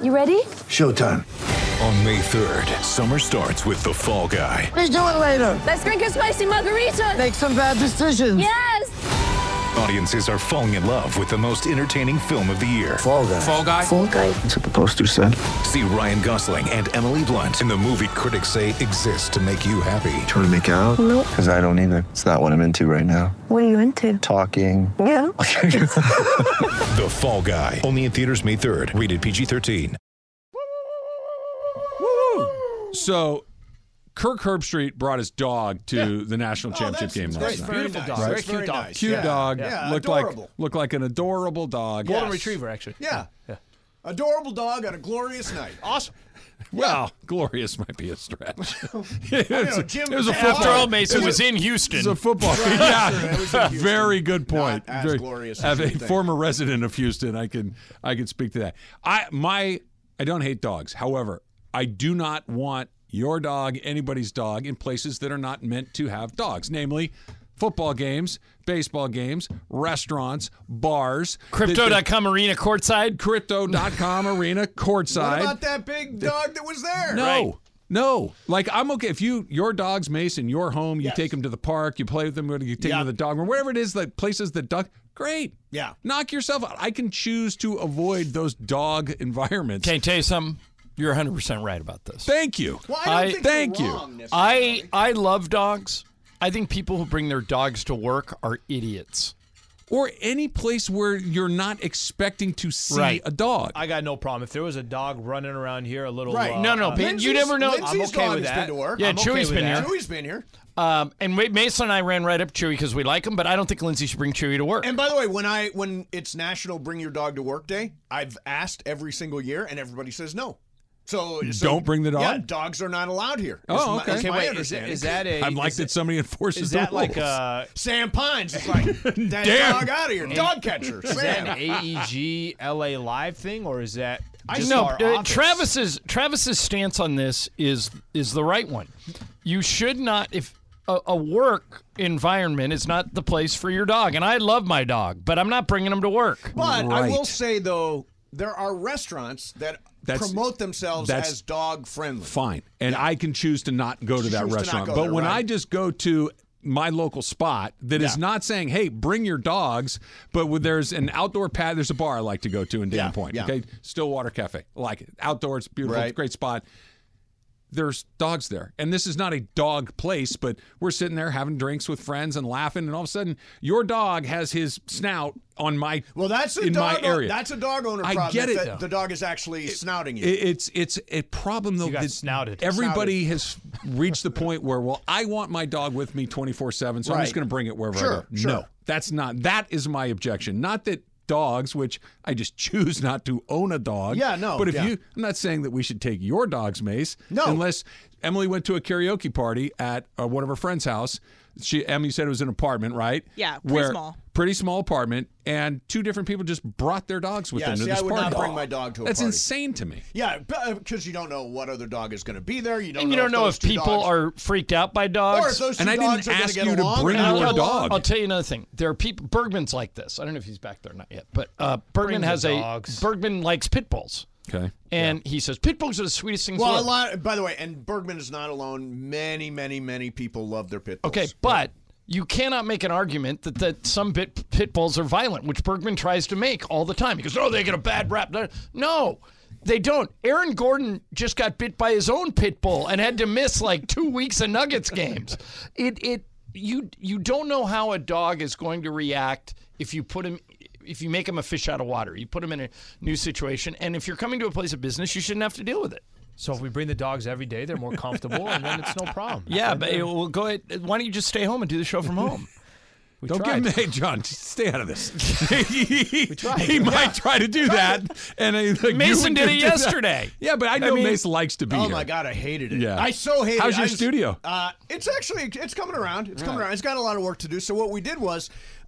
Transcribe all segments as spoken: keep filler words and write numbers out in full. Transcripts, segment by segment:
You ready? Showtime. On May third, summer starts with The Fall Guy. Let's do it later. Let's drink a spicy margarita. Make some bad decisions. Yes. Audiences are falling in love with the most entertaining film of the year. Fall Guy. Fall Guy? Fall Guy. That's what the poster said. See Ryan Gosling and Emily Blunt in the movie critics say exists to make you happy. Trying to make it out? Nope. Because I don't either. It's not what I'm into right now. What are you into? Talking. Yeah. The Fall Guy. Only in theaters May third. Rated P G thirteen. So, Kirk Herbstreit brought his dog to Yeah. the national Oh, championship that's- game that's last very night. Beautiful nice. dog. Right. Very Cute very dog. nice. Cute yeah. dog. Yeah, looked adorable. like looked like an adorable dog. Golden Yes. retriever, actually. Yeah. Yeah. Adorable dog on a glorious night. Awesome. Well, glorious might be a stretch. it, know, was, Jim- it was a After football. Earl Mason it was, was in Houston. It was a football. Right, yeah, sure, it was in Houston. very good point. Not as Very, glorious as as you a think. former resident of Houston, I can I can speak to that. I my I don't hate dogs. However, I do not want your dog, anybody's dog, in places that are not meant to have dogs, namely football games, baseball games, restaurants, bars. Crypto dot com arena courtside. Crypto dot com arena courtside. What about that big dog that was there? No. Right. No. Like, I'm okay. If you, your dog's Mace in your home, you Yes. take him to the park, you play with them, you take Yeah. him to the dog room, wherever it is, like places that dog, great. Yeah. Knock yourself out. I can choose to avoid those dog environments. Can I tell you something? You're one hundred percent right about this. Thank you. Well, I don't I- think thank you're you. wrong I necessarily. I love dogs. I think people who bring their dogs to work are idiots. Or any place where you're not expecting to see Right. a dog. I got no problem. If there was a dog running around here, a little. Right. Uh, No, no, uh, but you never know. Lindsay's I'm okay dog with has that. been to work. Yeah, I'm okay Chewy's with been that. here. Chewy's been here. Um, and Ma- Mason and I ran right up Chewy because we like him, but I don't think Lindsay should bring Chewy to work. And by the way, when I when it's National Bring Your Dog to Work Day, I've asked every single year, and everybody says no. So, so Don't bring the dog? Yeah, dogs are not allowed here. Oh, Is my- okay. is Okay, my wait. Is that, understanding. is that a? I'd like is that somebody enforces Is the that like rules. a? Sam Pines is like that Damn. dog out of here, dog catcher. Is that an Sam. A E G L A Live thing, or is that? Just no, our uh, office? Travis's Travis's stance on this is is the right one. You should not if a, a work environment is not the place for your dog. And I love my dog, but I'm not bringing him to work. But I will Right. say though, there are restaurants that That's- promote themselves that's as dog friendly. Fine. And I can choose to not go to that Choose to not restaurant. go But there, when right. I just go to my local spot that is Yeah. not saying, hey, bring your dogs, but when there's an outdoor pad, there's a bar I like to go to in Dana Yeah, Point. yeah. Okay. Stillwater Cafe. I like it. Outdoors, beautiful, Right. great spot. There's dogs there. And this is not a dog place, but we're sitting there having drinks with friends and laughing, and all of a sudden your dog has his snout on my Well, that's a in dog. my area. That's a dog owner I problem. get if it. that- the dog is actually snouting you. It- It's it's a problem though. You got that snouted. Everybody has reached the point where, well, I want my dog with me twenty-four seven, so I'm just Right. going to bring it wherever Sure, I go. sure. No, that's not. That is my objection. Not that dogs, which I just choose not to own a dog. Yeah, no, But if yeah. you, I'm not saying that we should take your dog's Mace. No. Unless Emily went to a karaoke party at uh, one of her friend's house. She, Emily said it was an apartment, right? Yeah, pretty Where, small. Pretty small apartment, and two different people just brought their dogs with Yeah, them to see, this I would party. not bring my dog to a That's party. insane to me. Yeah, because you don't know what other dog is going to be there. You don't And you know don't know those if two people dogs, are freaked out by dogs. or if those two And I dogs didn't are gonna ask get you to along bring or not your get along. dog. I'll tell you another thing. There are people. Bergman's like this. I don't know if he's back there or not yet, but uh, Bergman Bring the has a dogs. Bergman likes pit bulls, Okay. and he says pit bulls are the sweetest things. Well, a in the world. lot. By the way, and Bergman is not alone. Many, many, many people love their pit bulls. Okay, but you cannot make an argument that, that some bit, pit bulls are violent, which Bergman tries to make all the time. He goes, oh, they get a bad rap. No, they don't. Aaron Gordon just got bit by his own pit bull and had to miss like two weeks of Nuggets games. It it you you don't know how a dog is going to react if you put him if you make him a fish out of water. You put him in a new situation, and if you're coming to a place of business, you shouldn't have to deal with it. So if we bring the dogs every day, they're more comfortable, and then it's no problem. Yeah, but it will go ahead. Why don't you just stay home and do the show from home? We Don't tried. give him, hey, John, stay out of this. he tried. he might try to do that. And I, like, Mason you did would it do that. yesterday. Yeah, but I know mean- Mason likes to be Oh here. my God, I hated it. Yeah. I so hated How's it. your I just- studio? Uh, it's actually it's coming around. It's coming around. It's got a lot of work to do. So what we did was,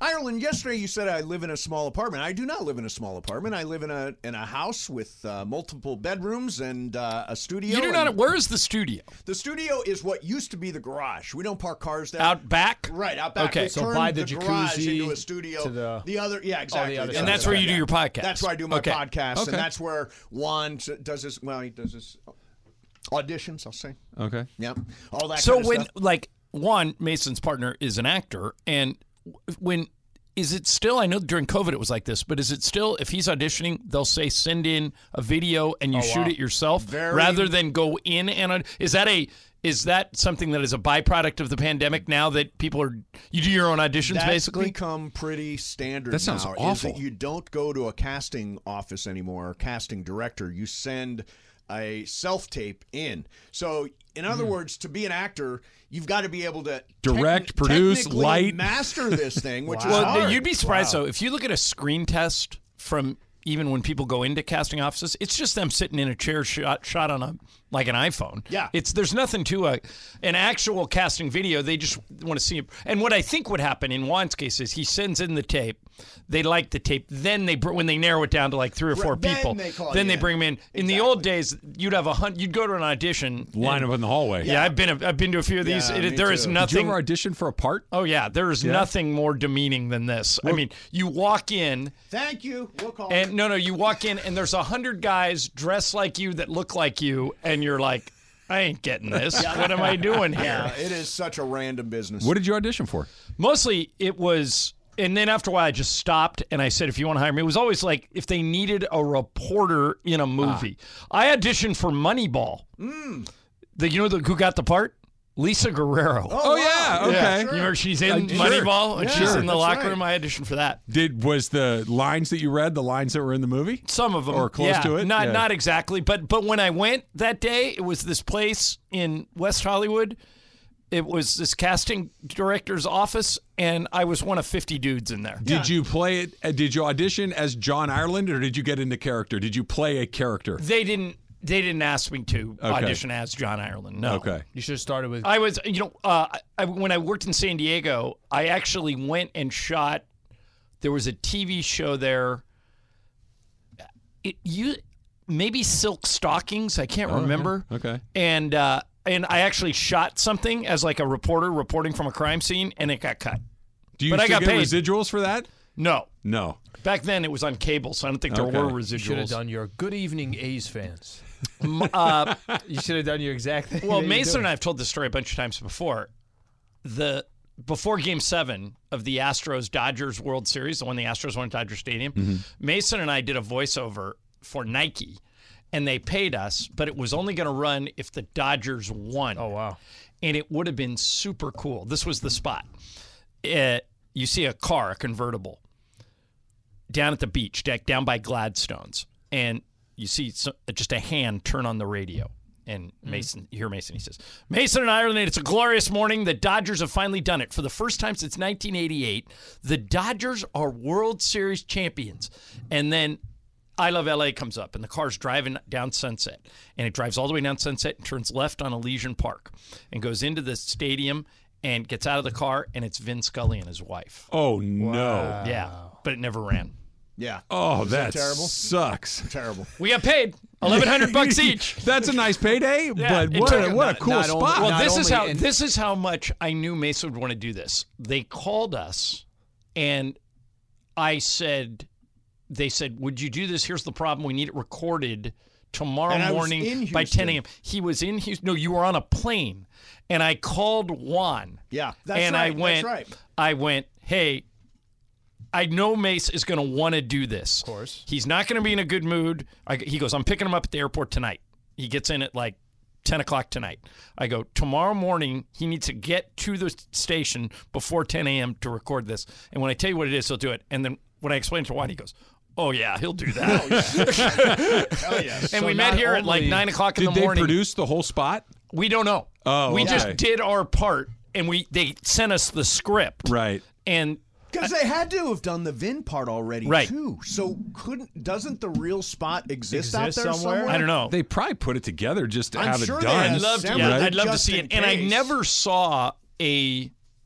Ireland, yesterday you said I live in a small apartment. I do not live in a small apartment. I live in a in a house with uh, multiple bedrooms and uh, a studio. You do not. Where is the studio? The studio is what used to be the garage. We don't park cars there. Out back? Right, out back. Okay. We So turned by the garage jacuzzi into a studio. to the- the other, yeah, exactly. other The And side. that's where you do yeah. your podcast. That's where I do my Okay. podcast, Okay. and that's where Juan does his. Well, he does his auditions. I'll say. Okay. Yeah, all that. So kind of when, stuff. like, Juan, Mason's partner, is an actor, and when is it still? I know during COVID it was like this, but is it still? If he's auditioning, they'll say send in a video and you Oh, shoot wow. it yourself Very- rather than go in and aud- is that a is that something that is a byproduct of the pandemic now that people are you do your own auditions That's basically? become pretty standard. That sounds now, awful. Is that you don't go to a casting office anymore, or casting director. You send a self tape in. So, in other words, to be an actor, you've got to be able to Direct, techni- produce, technically light. master this thing, which is Well, hard. you'd be surprised though if you look at a screen test from even when people go into casting offices, it's just them sitting in a chair shot shot on a like an iPhone. Yeah. it's there's nothing to a an actual casting video. They just want to see it. And what I think would happen in Juan's case is he sends in the tape. They like the tape. Then they br- when they narrow it down to like three or four Right, then people, they call then you they in. bring them in. In the old days, you'd have a hunt. You'd go to an audition. Line and- up in the hallway. Yeah, I've been a, I've been to a few of these. Yeah, It- me there is too. Did you nothing. ever audition for a part? Oh yeah, there is nothing more demeaning than this. I mean, you walk in. Thank you. We'll call. And no, no, you walk in and there's a hundred guys dressed like you that look like you, and you're like, I ain't getting this. What am I doing here? yeah, it is such a random business. What did you audition for? Mostly it was, and then after a while I just stopped and I said, if you want to hire me, it was always like if they needed a reporter in a movie. I auditioned for Moneyball. The, you know the, who got the part? Lisa Guerrero. Oh, yeah, wow. okay. Yeah, you remember she's in Uh, sure. Moneyball and Yeah, she's in the that's locker right. room. I auditioned for that. Did was the lines that you read the lines that were in the movie? Some of them, Or close yeah, to it? Not Yeah. not exactly, but but when I went that day, it was this place in West Hollywood. It was this casting director's office, and I was one of fifty dudes in there. Did you play it? Uh, did you audition as John Ireland, or did you get into character? Did you play a character? They didn't. They didn't ask me to audition as John Ireland. No. Okay. You should have started with. I was, you know, uh, I, when I worked in San Diego, I actually went and shot. There was a T V show there. It you maybe Silk Stockings. I can't remember. Okay. And uh, and I actually shot something as like a reporter reporting from a crime scene, and it got cut. Do you But I still got get paid. residuals for that? No, No. back then it was on cable, so I don't think there Okay. were You should have residuals. done your Good Evening A's fans. Uh, You should have done your exact thing. well, that you're Mason doing. and I have told this story a bunch of times before. The before Game Seven of the Astros Dodgers World Series, the one the Astros won at Dodger Stadium, Mason and I did a voiceover for Nike, and they paid us, but it was only going to run if the Dodgers won. Oh wow. And it would have been super cool. This was the spot. Uh, you see a car, a convertible, down at the beach deck, down by Gladstone's, and you see so, just a hand turn on the radio. And Mason, you hear Mason, he says, Mason and Ireland, it's a glorious morning. The Dodgers have finally done it. For the first time since nineteen eighty-eight, the Dodgers are World Series champions. And then I Love L A comes up, and the car's driving down Sunset. And it drives all the way down Sunset and turns left on Elysian Park and goes into the stadium and gets out of the car, and it's Vin Scully and his wife. Oh no. Yeah, but it never ran. Yeah. Oh, Is that that terrible? sucks. Terrible. We got paid eleven hundred bucks each. That's a nice payday, but it what took- a, what a not- cool not only- spot. Well, Not this is only how in- this is how much I knew Mason would want to do this. They called us, and I said, "They said, would you do this? Here's the problem: we need it recorded tomorrow And I was morning in by ten Houston. a.m." He was in Houston. No, you were on a plane, and I called Juan. Yeah, that's and right, I went, that's right. I went, hey. I know Mace is going to want to do this. Of course. He's not going to be in a good mood. I, he goes, I'm picking him up at the airport tonight. He gets in at like ten o'clock tonight. I go, tomorrow morning, he needs to get to the station before ten a.m. to record this. And when I tell you what it is, he'll do it. And then when I explain it to Juan, he goes, oh, yeah, he'll do that. Hell yes. and So we met not here at like only nine o'clock in Did the they morning. produce the whole spot? We don't know. Oh, we okay. just did our part, and we they sent us the script. Right. And Because they had to have done the Vin part already, Right. too. So couldn't doesn't the real spot exist, out Exist there somewhere? somewhere? I don't know. They probably put it together just to I'm have sure it they done. had I'd love to, Assembled yeah, it I'd love to just see in it. And I case. never saw a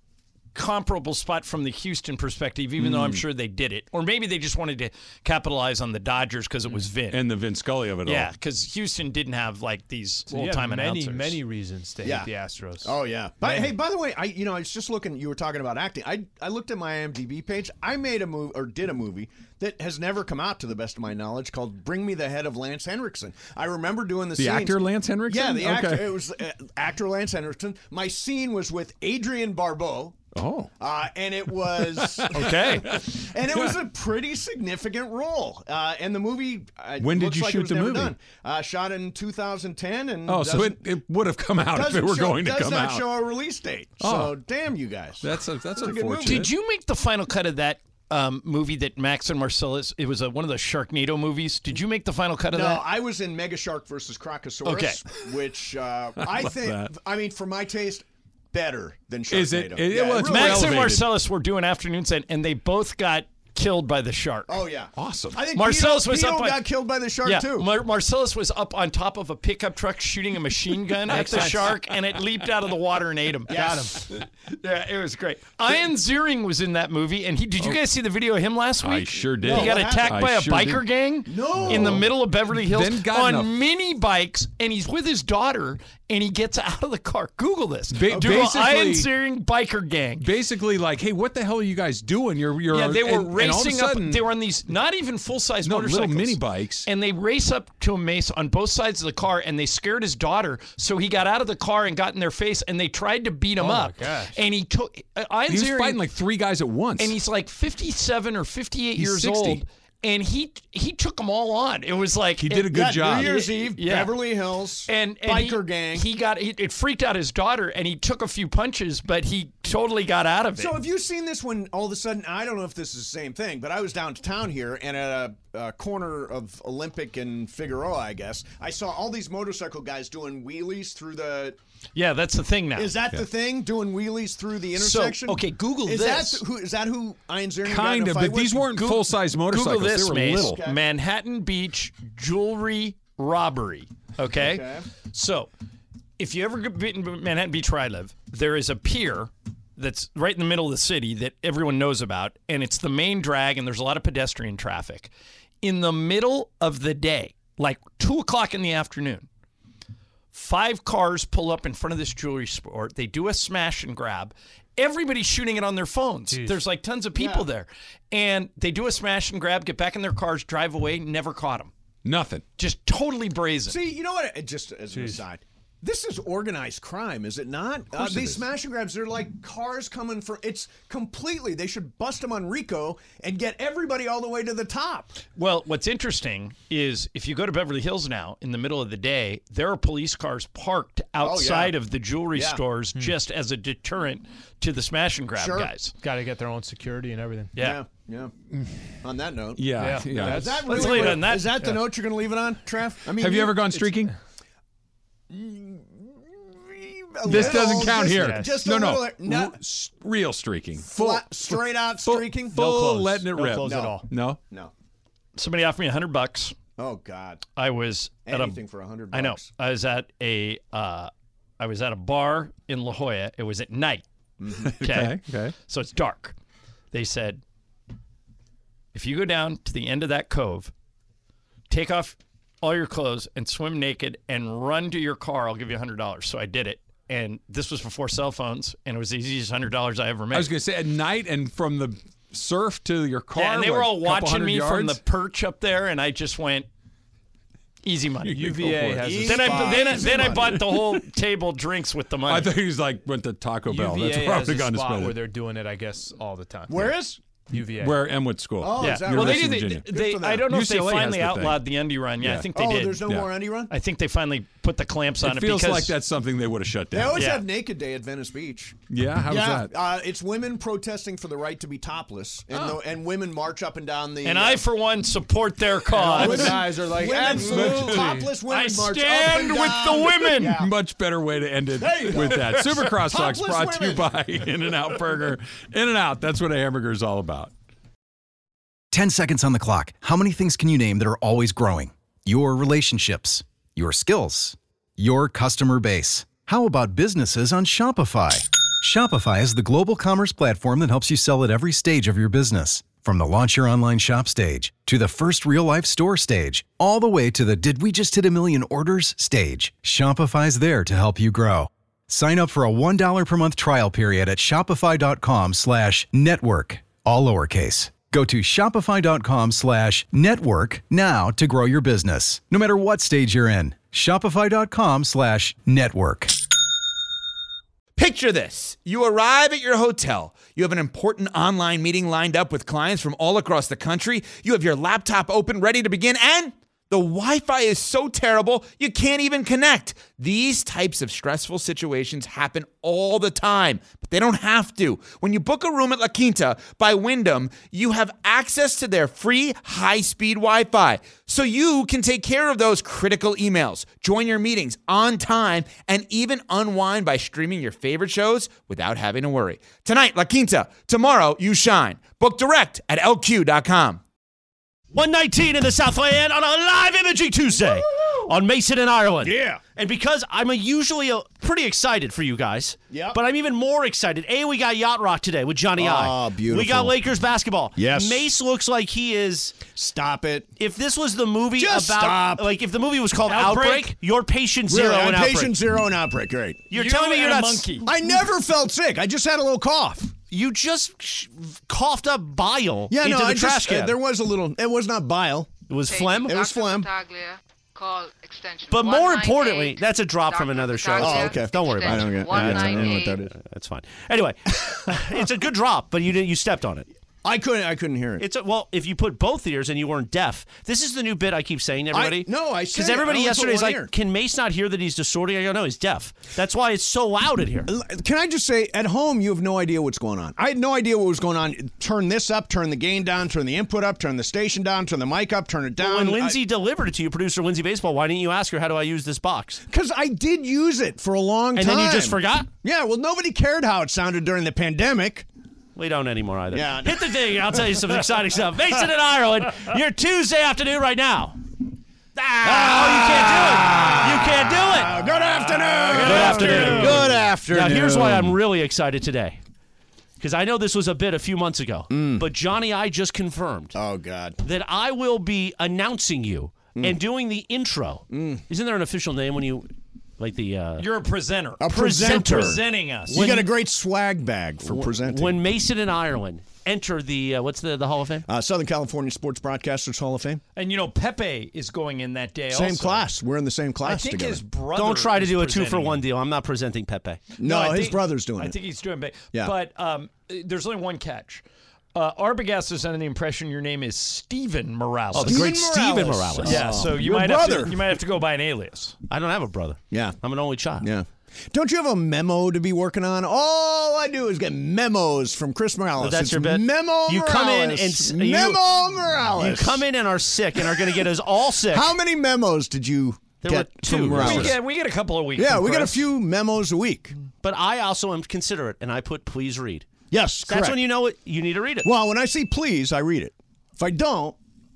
comparable spot from the Houston perspective, even though I'm sure they did it. Or maybe they just wanted to capitalize on the Dodgers because it was Vin. And the Vin Scully of it yeah, all. because Houston didn't have like these So you have old-time many, announcers. many reasons to Yeah. hate the Astros. Oh yeah. But hey, by the way, I you know I was just looking. You were talking about acting. I I looked at my I M D B page. I made a movie or did a movie that has never come out, to the best of my knowledge, called "Bring Me the Head of Lance Henriksen." I remember doing the, The scenes. actor Lance Henriksen? Yeah, the Okay. actor. It was uh, actor Lance Henriksen. My scene was with Adrian Barbeau. Oh. Uh, and it was Okay. and it was a pretty significant role. Uh, and the movie. Uh, When did looks you like shoot it was the never movie? Done. Uh, shot in two thousand ten, and Oh, so it, doesn't- it would have come out if it doesn't were show- going to does come not out. show a release date. Oh. So damn you guys. That's a, that's a good movie. unfortunate. Did you make the final cut of that um, movie that Max and Marcellus? It was a, one of the Sharknado movies. Did you make the final cut of No, that? I was in Mega Shark versus Crocosaurus, Okay. which uh, I think, that. I mean, for my taste, better than Sharknado. Is it- it- Yeah, well, it's really more Max is. and elevated. Marcellus were doing afternoon set, and they both got killed by the shark. Oh yeah, Awesome. I think Marcellus Pito, was Pito up on- got killed by the shark Yeah, too. Mar- Marcellus was up on top of a pickup truck shooting a machine gun at the shark, and it leaped out of the water and ate him. Got him. Yeah, it was great. Ian Ziering was in that movie, and he did you guys see the video of him last week? I sure did. He got what attacked happened? by I a sure biker did. gang No. in the middle of Beverly Hills Then got on in a- mini bikes, and he's with his daughter, and he gets out of the car. Google this. Ba- Google basically- Ian Ziering biker gang. Basically, like, hey, what the hell are you guys doing? You're, you're. Yeah, they were and- and all of a racing sudden- up. They were on these not even full size No, little motorcycles, mini bikes. and they race up to a mace on both sides of the car, and they scared his daughter. So he got out of the car and got in their face, and they tried to beat him Oh, my up. gosh. And he took. Uh, Ian He was Ziering- fighting like three guys at once. and he's like fifty-seven or fifty-eight He's years sixty. old, and he he took them all on. It was like He did a good Yeah, job. New Year's Eve, Yeah. Beverly Hills, and, and biker he, gang. He got he, it freaked out his daughter, and he took a few punches, but he totally got out of it. So have you seen this when all of a sudden, I don't know if this is the same thing, but I was downtown here and at a, a corner of Olympic and Figueroa, I guess, I saw all these motorcycle guys doing wheelies through the... yeah, that's the thing now. Is that the thing, doing wheelies through the intersection? okay, Google is this. That who, is that who Ian Ziering got in kind a of, fight but these with? weren't full size motorcycles. Google this, they were Mace. little. Okay. Manhattan Beach jewelry robbery. Okay? Okay. So, if you ever get in Manhattan Beach where I live, there is a pier that's right in the middle of the city that everyone knows about, and it's the main drag, and there's a lot of pedestrian traffic. In the middle of the day, like two o'clock in the afternoon, five cars pull up in front of this jewelry store. They do a smash and grab. Everybody's shooting it on their phones. There's like tons of people Yeah. there. And they do a smash and grab, get back in their cars, drive away, never caught them. Nothing. Just totally brazen. See, you know what? Just as an aside, this is organized crime, is it not? Uh, it these is. smash and grabs, they're like cars coming from. It's completely. They should bust them on RICO and get everybody all the way to the top. Well, what's interesting is if you go to Beverly Hills now in the middle of the day, there are police cars parked outside of the jewelry Yeah. stores just as a deterrent to the smash and grab Sure. guys. Got to get their own security and everything. Yeah. yeah. yeah. On that note, Yeah, Yeah. yeah. That's- Is that Let's really leave it what- on that. Is that the note you're going to leave it on, Trev? I mean, Have you ever gone it's- streaking? a This little, doesn't count just- here. Just no, a no, little, no, R- s- real streaking. flat, straight out full, streaking. Full No clothes. letting it No rip. clothes at No. all. No. No. Somebody offered me a hundred bucks. Oh God. I was at Anything a, for a hundred. I know. I was at a uh, I was at a bar in La Jolla. It was at night. Okay. Okay. Okay. So it's dark. They said, if you go down to the end of that cove, take off all your clothes and swim naked and run to your car, I'll give you a hundred dollars. So I did it. And this was before cell phones, and it was the easiest hundred dollars I ever made. I was going to say at night and from the surf to your car. yeah, and they what, were all couple watching hundred me from the yards? perch up there, and I just went, easy money. U V A has a then I spot. then I, Easy then I money. bought the whole table drinks with the money. I thought he was like went to Taco Bell. U V A That's where I has would a have gone to spot spend where it. they're doing it, I guess, all the time. Where is? U V A. Where Emwood School. Oh, yeah. is that Well, they University did. of They, Virginia. they, Good for I them. don't know if they U C L A has finally the thing. outlawed the undie run. Yeah, Yeah. I think they Oh, did. there's no Yeah. more undie run. I think they finally put the clamps on It it, feels because like that's something they would have shut They down. always Yeah. have Naked Day at Venice Beach. Yeah, how was yeah, that? uh, it's women protesting for the right to be topless, and Oh. the, and women march up and down the. And uh, I, for one, support their all cause. the guys are like, women, absolutely. topless women I march stand up and with down. the women. Yeah. Much better way to end it There you go. with that. Super Crosstalks Topless brought to you women. by In-N-Out Burger. In-N-Out, that's what a hamburger is all about. ten seconds on the clock. How many things can you name that are always growing? Your relationships, your skills, your customer base. How about businesses on Shopify? Shopify is the global commerce platform that helps you sell at every stage of your business. From the launch your online shop stage, to the first real-life store stage, all the way to the did we just hit a million orders stage, Shopify's there to help you grow. Sign up for a one dollar per month trial period at shopify.com slash network, all lowercase. Go to shopify.com slash network now to grow your business, no matter what stage you're in. Shopify.com slash network. Picture this. You arrive at your hotel. You have an important online meeting lined up with clients from all across the country. You have your laptop open, ready to begin, and the Wi-Fi is so terrible, you can't even connect. These types of stressful situations happen all the time, but they don't have to. When you book a room at La Quinta by Wyndham, you have access to their free high-speed Wi-Fi, so you can take care of those critical emails, join your meetings on time, and even unwind by streaming your favorite shows without having to worry. Tonight, La Quinta. Tomorrow, you shine. Book direct at L Q dot com. one nineteen in the Southland on a live Imaging Tuesday on Mason and Ireland. Yeah. And because I'm a usually a, pretty excited for you guys, Yep. but I'm even more excited. A, we got Yacht Rock today with Johnny I. Oh, beautiful. We got Lakers basketball. Yes. Mace looks like he is... Stop it. If this was the movie Just about... stop. Like, if the movie was called Outbreak? Outbreak, you're patient zero Really, and I'm Outbreak. patient zero and outbreak. Great. You're You telling me you're and not... a monkey. I never felt sick. I just had a little cough. You just sh- coughed up bile Yeah, into no, the I trash just, can. uh, there was a little, it was not bile. It was phlegm? It was phlegm. Call extension But more one nine importantly, eight. that's a drop from another show. Oh, okay. Don't worry about I it. don't get one yeah, I nine don't know what eight. that is. That's fine. Anyway, it's a good drop, but you didn't. You stepped on it. I couldn't, I couldn't hear it. It's a, well, if you put both ears and you weren't deaf, this is the new bit I keep saying to everybody. I- no, I said because it. everybody I only put yesterday is one like, ear. "Can Mace not hear that he's distorting?" I go, "No, he's deaf." That's why it's so loud in here. Can I just say, at home, you have no idea what's going on. I had no idea what was going on. Turn this up, turn the gain down, turn the input up, turn the station down, turn the mic up, turn it down. When Lindsay delivered it to you, producer Lindsay Baseball, why didn't you ask her, "How do I use this box?" Because I did use it for a long And time. then you just forgot? Yeah, well, nobody cared how it sounded during the pandemic. We don't anymore either. Yeah. Hit the thing. I'll tell you some exciting stuff. Mason and Ireland, your Tuesday afternoon right now. Ah, oh, you can't do it. You can't do it. Good afternoon. Good afternoon. Good afternoon. Now, here's why I'm really excited today. Because I know this was a bit a few months ago, but Johnny I just confirmed Oh, God. that I will be announcing you and doing the intro. Isn't there an official name when you, like the... Uh, You're a presenter. A presenter. Presenting us. You got a great swag bag for presenting. when Mason and Ireland enter the, uh, what's the, the Hall of Fame? Uh, Southern California Sports Broadcasters Hall of Fame. And you know, Pepe is going in that day Same also. class. We're in the same class I think together. his brother Don't try to is do a two for presenting one it. deal. I'm not presenting Pepe. no, I his think- brother's doing I it. think he's doing big. Yeah. But um, there's only one catch. Uh, Arbogast is under the impression your name is Steven Morales. Oh, the great Steven Morales. Morales. yeah, so you Your might have brother. to, you might have to go by an alias. I don't have a brother. Yeah. I'm an only child. Yeah. Don't you have a memo to be working on? All I do is get memos from Chris Morales. But that's It's your bit. Memo You come in Morales. and s- you- Memo Morales. You come in and are sick and are going to get us all sick. How many memos did you There get were two. from Morales? We get, we get a couple of weeks. yeah, from we got a Chris. few memos a week. But I also am considerate, and I put please read. Yes, That's correct. when you know it. You need to read it. Well, when I see please, I read it. If I don't,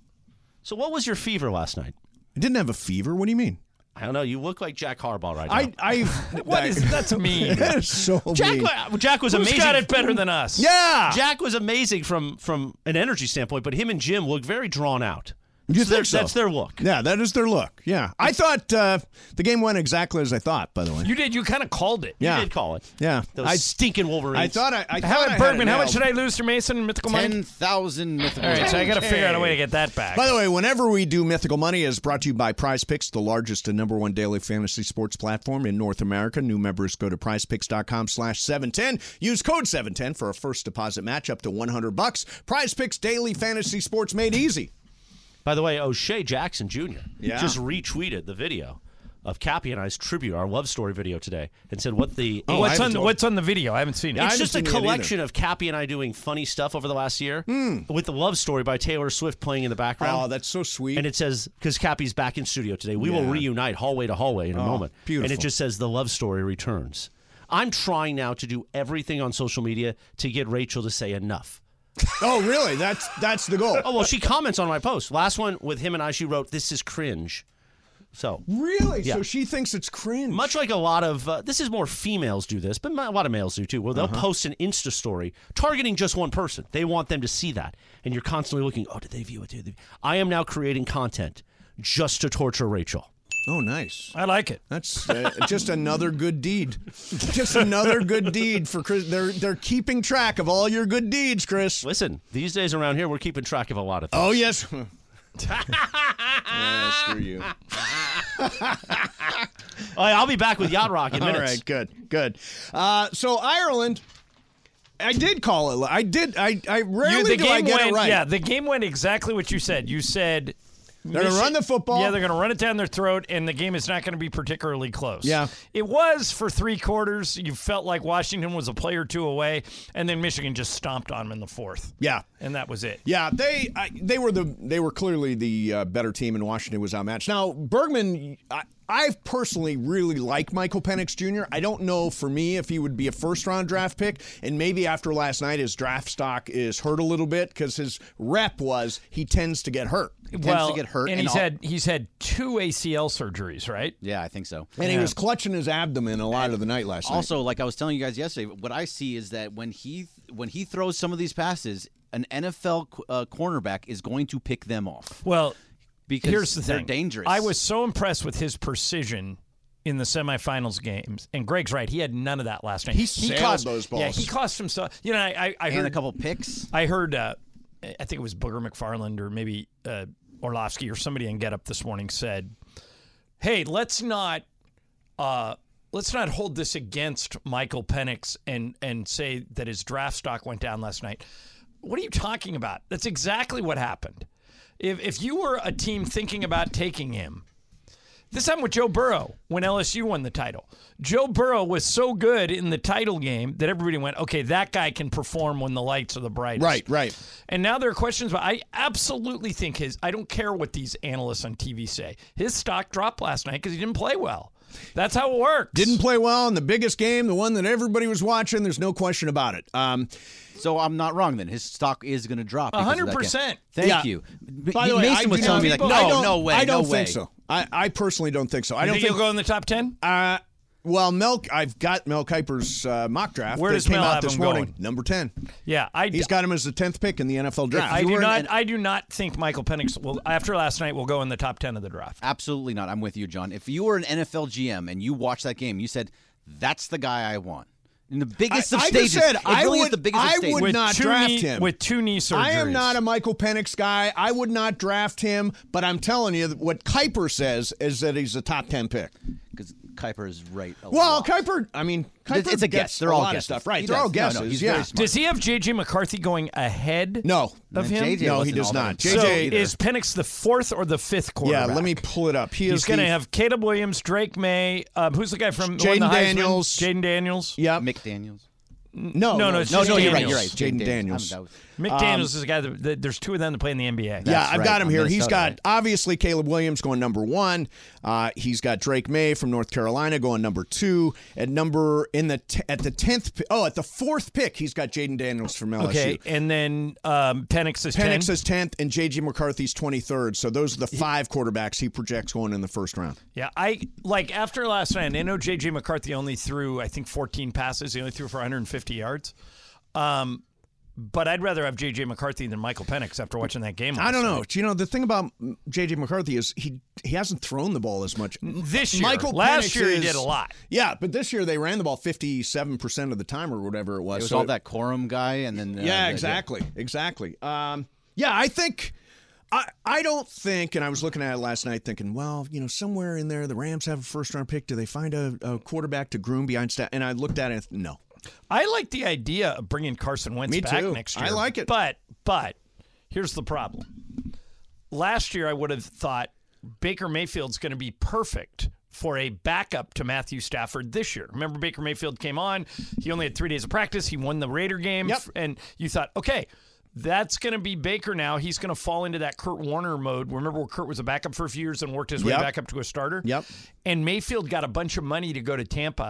So what was your fever last night? I didn't have a fever. What do you mean? I don't know. You look like Jack Harbaugh right now. I, I. What is that to mean? That is so Jack, mean. wa- Jack was Who's amazing. got it better than us? Yeah. Jack was amazing from from an energy standpoint, but him and Jim look very drawn out. You That's think their, so? That's their look. Yeah, that is their look. Yeah. I thought uh, the game went exactly as I thought, by the way. You did. You kind of called it. yeah. You did call it. Yeah. Those I, stinking Wolverines. I thought I, I thought How I about had Bergman? it How much nailed. should I lose to Mason and Mythical Money? ten thousand mythical. All right, so I got to figure out a way to get that back. By the way, whenever we do Mythical Money is brought to you by Prize Picks, the largest and number one daily fantasy sports platform in North America. New members go to prizepicks.com slash 710. Use code seven ten for a first deposit match up to one hundred bucks. Prize Picks daily fantasy sports made easy. By the way, O'Shea Jackson Junior Yeah. just retweeted the video of Cappy and I's tribute, our love story video today, and said what the Oh, I what's haven't on told- what's on the video? I haven't seen it. I It's haven't just a seen it either. collection of Cappy and I doing funny stuff over the last year with the love story by Taylor Swift playing in the background. Oh, that's so sweet. And it says, because Cappy's back in studio today, we will Yeah. reunite hallway to hallway in a Oh, moment. beautiful. And it just says, the love story returns. I'm trying now to do everything on social media to get Rachel to say enough. Oh, really? That's that's the goal. Oh, well, she comments on my post. Last one with him and I, she wrote, "This is cringe." So Really? Yeah. So she thinks it's cringe. much like a lot of uh, this is more females do this, but a lot of males do too. Where they'll Uh-huh. post an Insta story targeting just one person. They want them to see that, and you're constantly looking. Oh, did they view it? Did they? I am now creating content just to torture Rachel. Oh, nice. I like it. That's uh, just another good deed. Just another good deed for Chris. They're they're keeping track of all your good deeds, Chris. Listen, these days around here, we're keeping track of a lot of things. Oh yes. yeah, screw you. All right, I'll be back with Yacht Rock in minutes. All right, good, good. Uh, so Ireland, I did call it. I did. I I rarely You- the do I game get went, it right. Yeah, the game went exactly what you said. You said They're gonna run the football. Yeah, they're going to run it down their throat, and the game is not going to be particularly close. Yeah. It was for three quarters. You felt like Washington was a play or two away, and then Michigan just stomped on them in the fourth. Yeah. And that was it. Yeah, they I, they were the they were clearly the uh, better team, and Washington was outmatched. Now Bergman, I, I personally really like Michael Penix Junior I don't know for me if he would be a first round draft pick, and maybe after last night his draft stock is hurt a little bit because his rep was he tends to get hurt. He tends well, to get hurt, and, and he's all- had he's had two A C L surgeries, right? Yeah, I think so. and he was clutching his abdomen a lot of the night last night. Also, like I was telling you guys yesterday, what I see is that when he when he throws some of these passes, an N F L uh, cornerback is going to pick them off. Well, because here's the they're thing. dangerous. I was so impressed with his precision in the semifinals games, and Greg's right. He had none of that last night. He sailed cost, those balls. Yeah, he cost himself. You know, I, I, I and heard a couple picks. I heard. Uh, I think it was Booger McFarland or maybe uh, Orlovsky or somebody in Get Up this morning said, "Hey, let's not." Uh, Let's not hold this against Michael Penix and and say that his draft stock went down last night. What are you talking about? That's exactly what happened. If if you were a team thinking about taking him, this happened with Joe Burrow when L S U won the title. Joe Burrow was so good in the title game that everybody went, okay, that guy can perform when the lights are the brightest. Right, right. And now there are questions about, I absolutely think his, I don't care what these analysts on T V say, his stock dropped last night because he didn't play well. That's how it works. Didn't play well in the biggest game, the one that everybody was watching. There's no question about it. Um, so I'm not wrong then. His stock is going to drop. A hundred percent. Thank Yeah. you. By the way, Mason I was do telling not- me like, I no, don't- no way, I don't no think way. so. I, I personally don't think so. I You don't think, think he'll go in the top ten? Uh, well, Mel, I've got Mel Kiper's uh, mock draft. Where that does came Mel out have this him morning? going? Number ten. Yeah, I, He's got him as the tenth pick in the N F L draft. I you do were not. an- I do not think Michael Penix will. After last night, will go in the top ten of the draft. Absolutely not. I'm with you, John. If you were an N F L G M and you watched that game, you said, that's the guy I want. In the biggest I, of I stages. just said it I really would. is the biggest I of stages. would With not two draft knee- him with two knee surgeries. I am not a Michael Penix guy. I would not draft him. But I'm telling you, that what Kiper says is that he's a top ten pick. Because Kiper is right. A Well, lot. Kuiper. I mean, Kuiper It's a gets guess. They're a all lot guesses. of stuff. Right? He They're all does. No, no, guesses. he's yeah. very smart. Does he have J J McCarthy going ahead No. of him? J J No, he wasn't does all not. that J J So is Penix the fourth or the fifth Yeah. quarterback? Let me pull it up. He He's is going to the- have Caleb Williams, Drake May. Um, who's the guy from who won Jaden the Heisman? Daniels. Jaden Daniels. Yep. Mick Daniels. No, No, no, it's No, just no, you're right. Daniels. You're right. Jaden Jaden Daniels. I'm- that was- Mick Daniels is a guy that, that there's two of them that play in the N B A. Yeah, That's I've right, got him on here. He's Minnesota, got right? obviously Caleb Williams going number one. Uh, he's got Drake May from North Carolina going number two. At number in the t- at the tenth. Pi- oh, at the fourth pick, he's got Jaden Daniels from L S U. Okay, and then um, Penix is Penix ten. is tenth, and J J McCarthy's twenty-third. So those are the five quarterbacks he projects going in the first round. Yeah, I like after last night. I know J J McCarthy only threw I think fourteen passes. He only threw for one hundred fifty yards. Um, but I'd rather have J J McCarthy than Michael Penix after watching that game. I last don't know. night. You know, the thing about J J McCarthy is he he hasn't thrown the ball as much This year, Michael last Penix year he is- did a lot. Yeah, but this year they ran the ball fifty-seven percent of the time or whatever it was. It was So all that quorum guy, and then uh, Yeah, the- exactly, exactly. Um, yeah, I think. I, I don't think, and I was looking at it last night thinking, well, you know, somewhere in there, the Rams have a first-round pick. Do they find a, a quarterback to groom behind staff? And I looked at it, and no. I like the idea of bringing Carson Wentz Me back too. next year. I like it. But, but, here's the problem. Last year, I would have thought Baker Mayfield's going to be perfect for a backup to Matthew Stafford this year. Remember, Baker Mayfield came on. He only had three days of practice. He won the Raider game. Yep. And you thought, okay, that's going to be Baker now. He's going to fall into that Kurt Warner mode. Remember where Kurt was a backup for a few years and worked his way Yep. back up to a starter? Yep. And Mayfield got a bunch of money to go to Tampa.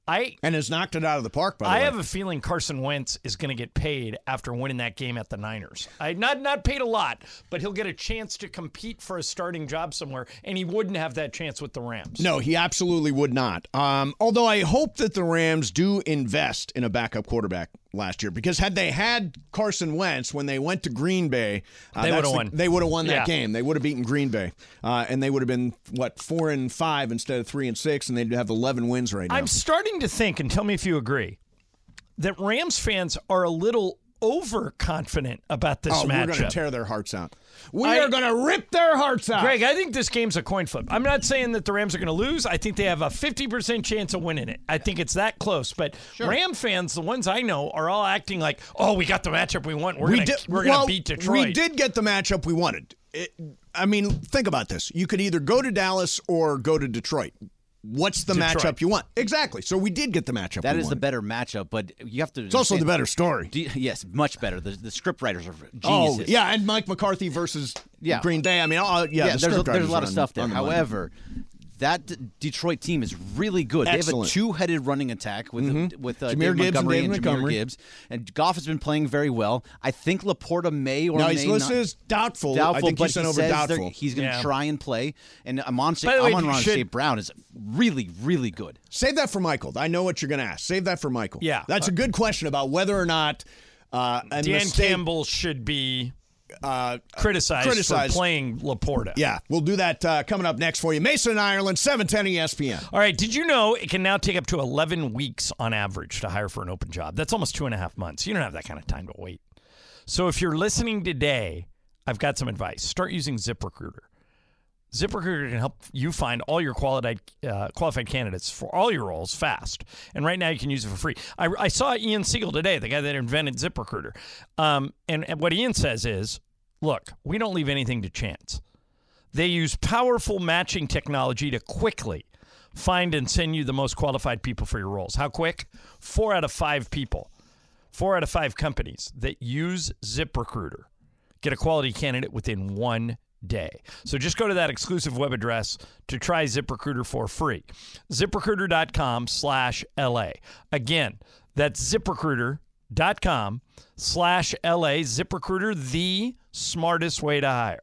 I and has knocked it out of the park. By the I way, have a feeling Carson Wentz is going to get paid after winning that game at the Niners. I not not paid a lot, but he'll get a chance to compete for a starting job somewhere, and he wouldn't have that chance with the Rams. No, he absolutely would not. Um, although I hope that the Rams do invest in a backup quarterback last year, because had they had Carson Wentz when they went to Green Bay, uh, They that's would've the- won. They would have won that Yeah. game. They would have beaten Green Bay, uh, and they would have been what four and five instead of three and six, and they'd have eleven wins right now. I'm starting to think, and tell me if you agree, that Rams fans are a little overconfident about this oh, matchup. we're going to tear their hearts out. We I- are going to rip their hearts out. Greg, I think this game's a coin flip. I'm not saying that the Rams are going to lose. I think they have a fifty percent chance of winning it. I think it's that close. But Ram fans, the ones I know, are all acting like, oh, we got the matchup we want. We're We going did- to we're going to well, beat Detroit. We did get the matchup we wanted. It, I mean, think about this. You could either go to Dallas or go to Detroit. What's the Detroit. matchup you want? Exactly. So we did get the matchup That we is the wanted. better matchup, but you have to. It's also the better story. Do you- yes, much better. The, the script writers are Oh, geniuses. yeah, and Mike McCarthy versus Yeah. Green Bay. I mean, oh, yeah, yeah, the there's a, script there's a writers lot are of on- stuff there. on the money. However, that D- Detroit team is really good. They have Excellent. a two-headed running attack with Mhm. with uh, Jahmyr David Gibbs and Montgomery David and Jahmyr Montgomery. Gibbs, and Goff has been playing very well. I think Laporta may or No, may he's listed not. as doubtful. I Doubtful, think he but sent he over says doubtful. they're- he's going to Yeah. try and play. And Amon By the way, Amon-Ra should- Saint Brown is really, really good. Save that for Michael. I know what you're going to ask. Save that for Michael. Yeah. That's a good question about whether or not uh, a Dan mistake, Campbell should be uh, criticized, criticized. for playing Laporta. Yeah, we'll do that uh, coming up next for you. Mason and Ireland, seven ten E S P N. All right. Did you know it can now take up to eleven weeks on average to hire for an open job? That's almost two and a half months. You don't have that kind of time to wait. So if you're listening today, I've got some advice. Start using ZipRecruiter. ZipRecruiter can help you find all your qualified uh, qualified candidates for all your roles fast. And right now you can use it for free. I, I saw Ian Siegel today, the guy that invented ZipRecruiter. Um, and, and what Ian says is, look, we don't leave anything to chance. They use powerful matching technology to quickly find and send you the most qualified people for your roles. How quick? Four out of five people, four out of five companies that use ZipRecruiter get a quality candidate within one day. So just go to that exclusive web address to try ZipRecruiter for free. ZipRecruiter.com slash LA. Again, that's ZipRecruiter.com slash LA. ZipRecruiter, the smartest way to hire.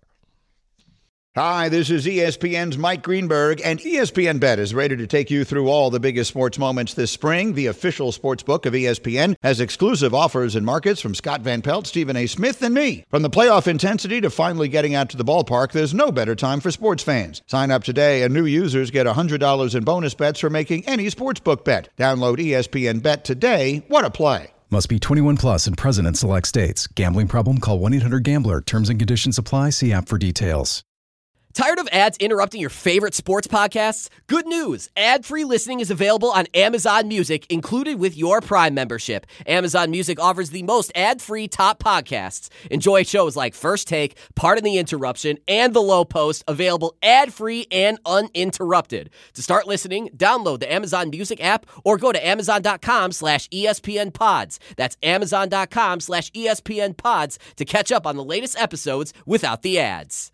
Hi, this is E S P N's Mike Greenberg, and E S P N Bet is ready to take you through all the biggest sports moments this spring. The official sports book of E S P N has exclusive offers and markets from Scott Van Pelt, Stephen A. Smith, and me. From the playoff intensity to finally getting out to the ballpark, there's no better time for sports fans. Sign up today, and new users get one hundred dollars in bonus bets for making any sportsbook bet. Download E S P N Bet today. What a play. Must be twenty-one plus and present in select states. Gambling problem? Call one eight hundred gambler. Terms and conditions apply. See app for details. Tired of ads interrupting your favorite sports podcasts? Good news. Ad-free listening is available on Amazon Music, included with your Prime membership. Amazon Music offers the most ad-free top podcasts. Enjoy shows like First Take, Pardon the Interruption, and The Low Post, available ad-free and uninterrupted. To start listening, download the Amazon Music app or go to amazon.com slash ESPN pods. That's amazon.com slash ESPN pods to catch up on the latest episodes without the ads.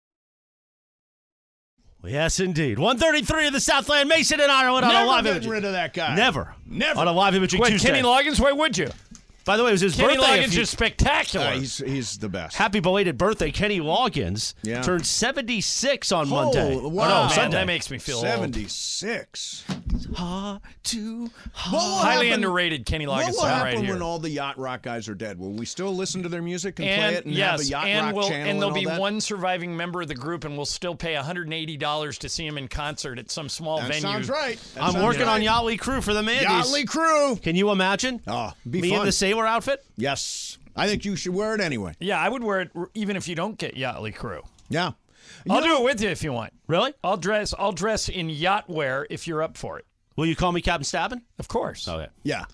Yes, indeed. one thirty-three of the Southland, Mason and Ireland on Never a live getting imaging. rid of that guy. Never. Never. On a live imaging Wait, Tuesday. Kenny Loggins, why would you? By the way, it was his Kenny birthday. a Loggins few- is spectacular. Uh, he's he's the best. Happy belated birthday, Kenny Loggins. Yeah. Turned seventy-six on Oh, Monday. wow. Oh, no, Man, Sunday. that makes me feel old. seventy-six. Hard to What will Highly happen- underrated Kenny What Loggins will song happen right here. when all the yacht rock guys are dead? Will we still listen to their music and, play And it and yes, have a yacht and rock we'll, channel and there'll all be that? one surviving member of the group, and we'll still pay one hundred eighty dollars to see him in concert at some small That venue. sounds right. That I'm sounds working right. on Yachtly Crew for the Mandy's. Yachtly Crew. Can you imagine? Oh, be Me fun. in the sailor outfit? Yes. I think you should wear it anyway. Yeah, I would wear it r- even if you don't get Yachtly Crew. Yeah. I'll do it with you if you want. Really? I'll dress. I'll dress in yacht wear if you're up for it. Will you call me Captain Stabbin? Of course. Okay. Yeah.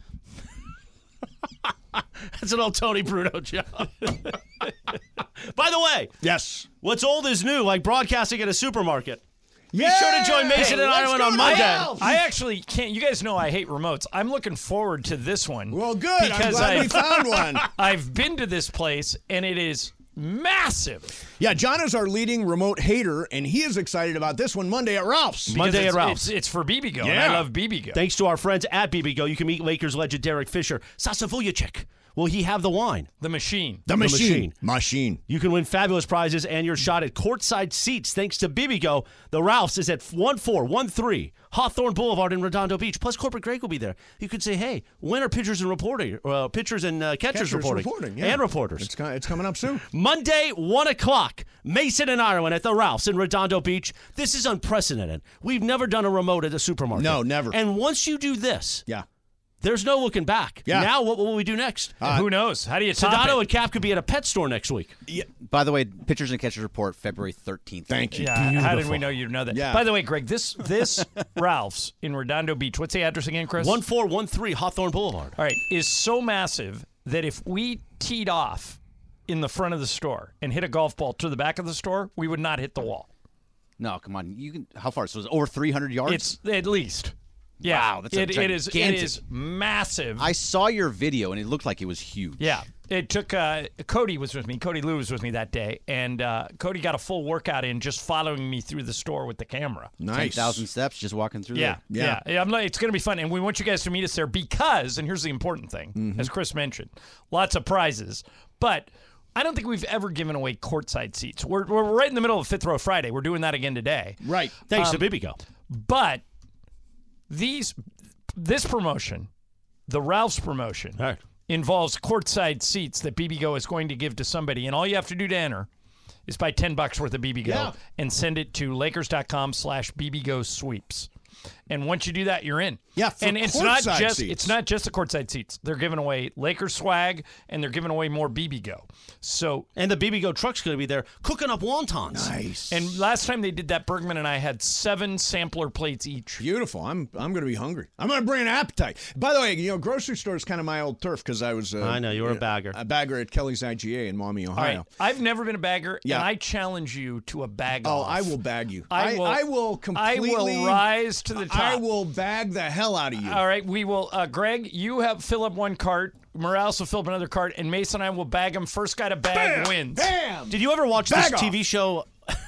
That's an old Tony Bruno joke. By the way, Yes. what's old is new, like broadcasting at a supermarket. Be Yeah. sure to join Mason Hey, and let's Ireland go on to Monday. Ralph's. I actually can't. You guys know I hate remotes. I'm looking forward to this one. Well, good. I'm Because glad I we found one. I've been to this place and it is massive. Yeah, John is our leading remote hater, and he is excited about this one Monday at Ralph's. Monday it's, at Ralph's. It's, it's for B B Go, Yeah. and I love B B Go. Thanks to our friends at B B Go, you can meet Lakers legend Derek Fisher. Sasa Vujacic. Will he have the wine? The machine. The machine. Machine. You can win fabulous prizes and your shot at courtside seats thanks to B B Go. The Ralph's is at one four one three Hawthorne Boulevard in Redondo Beach. Plus, Corporate Greg will be there. You could say, hey, when are pitchers and reporting, uh, pitchers and uh, catchers, Catchers reporting? reporting, yeah. And reporters. It's, it's coming up soon. Monday, one o'clock. Mason and Ireland at the Ralph's in Redondo Beach. This is unprecedented. We've never done a remote at a supermarket. No, never. And once you do this, yeah. there's no looking back. Yeah. Now, what will we do next? Uh, who knows? How do you top Sedano it? and Cap could be at a pet store next week. Yeah. By the way, pitchers and catchers report February thirteenth. Thank you. Yeah, how did Beautiful. we know you'd know that? Yeah. By the way, Greg, this this Ralph's in Redondo Beach, what's the address again, Chris? one four one three Hawthorne Boulevard. All right, is so massive that if we teed off in the front of the store and hit a golf ball to the back of the store, we would not hit the wall. No, come on. You can. How far? So it's over three hundred yards. It's at least. Yeah, Wow, that's a it, it is. It gigantic- is massive. I saw your video and it looked like it was huge. Yeah, it took. Uh, Cody was with me. Cody Lou was with me that day, and uh, Cody got a full workout in just following me through the store with the camera. Ten Nice. thousand steps just walking through Yeah, there. yeah, yeah. I'm like, it's going to be fun, and we want you guys to meet us there because, and here's the important thing, Mm-hmm. as Chris mentioned, lots of prizes, but I don't think we've ever given away courtside seats. We're we're right in the middle of Fifth Row Friday. We're doing that again today. Right. Thanks Um, to B B Go. But these this promotion, the Ralph's promotion, All right. involves courtside seats that B B Go is going to give to somebody, and all you have to do to enter is buy ten bucks worth of B B Go Yeah. and send it to Lakers.com slash BBGO sweeps. And once you do that, you're in. Yeah, for and it's not courtside just seats. it's not just the courtside seats. They're giving away Lakers swag and they're giving away more B B Go. So And the B B Go truck's going to be there cooking up wontons. Nice. and last time they did that, Bergman and I had seven sampler plates each. Beautiful. I'm I'm going to be hungry. I'm going to bring an appetite. By the way, you know, grocery store is kind of my old turf because I was. Uh, I know, you were a bagger. A bagger at Kelly's I G A in Maumee, All Ohio. right, I've never been a bagger, Yeah. and I challenge you to a bag. Oh, off. I will bag you. I will. I will completely. I will rise to the top. I will bag the hell out of you. All right, we will. Uh, Greg, you have fill up one cart. Morales will fill up another cart, and Mason and I will bag them. First guy to bag Bam! wins. Bam! Did you ever watch Bag this off. T V show?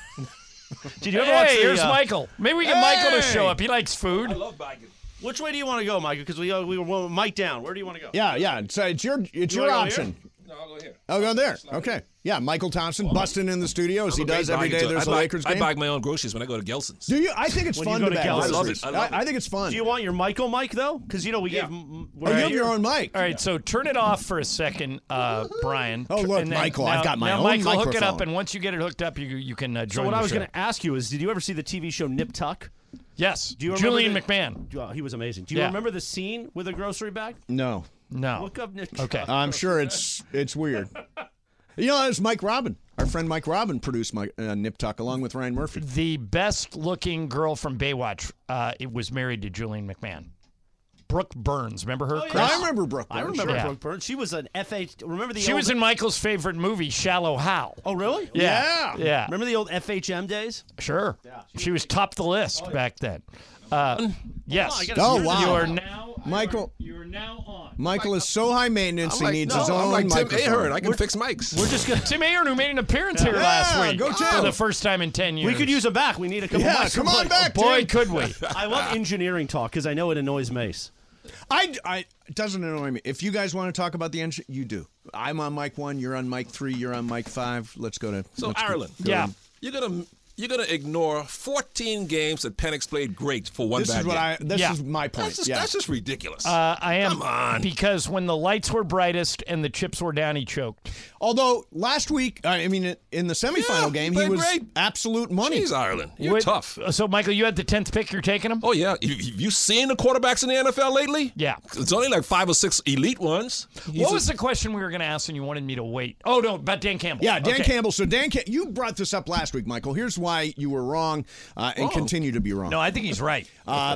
Did you ever Hey, watch the, here's uh, Michael. Maybe we get Michael to Hey! show up. He likes food. Which way do you want to go, Michael? Because we uh, we were Mike down. Where do you want to go? Yeah, yeah. So it's your it's You your wanna go option. No, I'll go here. I'll go there. Okay. Yeah, Michael Thompson busting in the studio as he I'm a great does every bagger, day. too. There's I a buy, Lakers I game. bag my own groceries when I go to Gelson's. Do you? I think it's When you fun go to to bag Gelson's. I love groceries. it. I love I think it's fun. Do you want your Michael mic though? Because you know we Yeah. gave. m- Oh, we're you have here. your own mic. All right, so turn it off for a second, uh, Brian. Oh, look, And then- Michael, now, I've got my now own Michael, hook it up, microphone. and once you get it hooked up, you you can uh, join So what the I was show. going to ask you is, did you ever see the T V show Nip Tuck? Yes. Do you remember Julian the- McMahon. Oh, he was amazing. Do you Yeah. remember the scene with a grocery bag? No. No. Look up Nip Okay. Tuck. I'm sure it's it's weird. You know, it's Mike Robin. Our friend Mike Robin produced my uh, Nip Tuck along with Ryan Murphy. The best-looking girl from Baywatch, uh, it was married to Julian McMahon. Brooke Burns. Remember her, Chris? I remember Brooke. I Burns, remember Yeah. Brooke Burns. She was an F H. Remember the She old, was in Michael's favorite movie, Shallow Hal. Oh, really? Yeah. Yeah. Remember the old F H M days? Sure. She was top the list back then. Uh, yes. I gotta Oh, see wow. You are now, Michael. You are now on. Michael is so high maintenance, I'm he like, needs no, his I'm own like Tim microphone. Ahern. I can fix mics. We're just gonna Tim Ahern, who made an appearance here last Yeah, week go Tim. for the first time in ten years. We could use him back. We need a couple Yeah, mics. come on back, Boy, Tim. could we? I love engineering talk because I know it annoys Mace. I, I, it doesn't annoy me. If you guys want to talk about the engine, you do. I'm on mic one, you're on mic three, you're on mic five. Let's go to. So let's go- Ireland, go Yeah. to- you're gonna you're gonna ignore fourteen games that Penix played great for one This bad is what game. I. This Yeah. is my point. That's just, yeah. that's just ridiculous. Uh, I am. Come on. Because when the lights were brightest and the chips were down, he choked. Although last week, I mean, in the semifinal Yeah, game, he he played was great. absolute money. Jeez, Ireland, you're What- tough. So, Michael, you had the tenth pick. You're taking him? Oh yeah, you, you seen the quarterbacks in the N F L lately? Yeah. It's only like five or six elite ones. He's What a- was the question we were going to ask and you wanted me to wait? Oh, no, about Dan Campbell. Yeah, Dan Okay. Campbell. So Dan, Cam- you brought this up last week, Michael. Here's why you were wrong uh, and Wrong? continue to be wrong. No, I think he's right. Uh,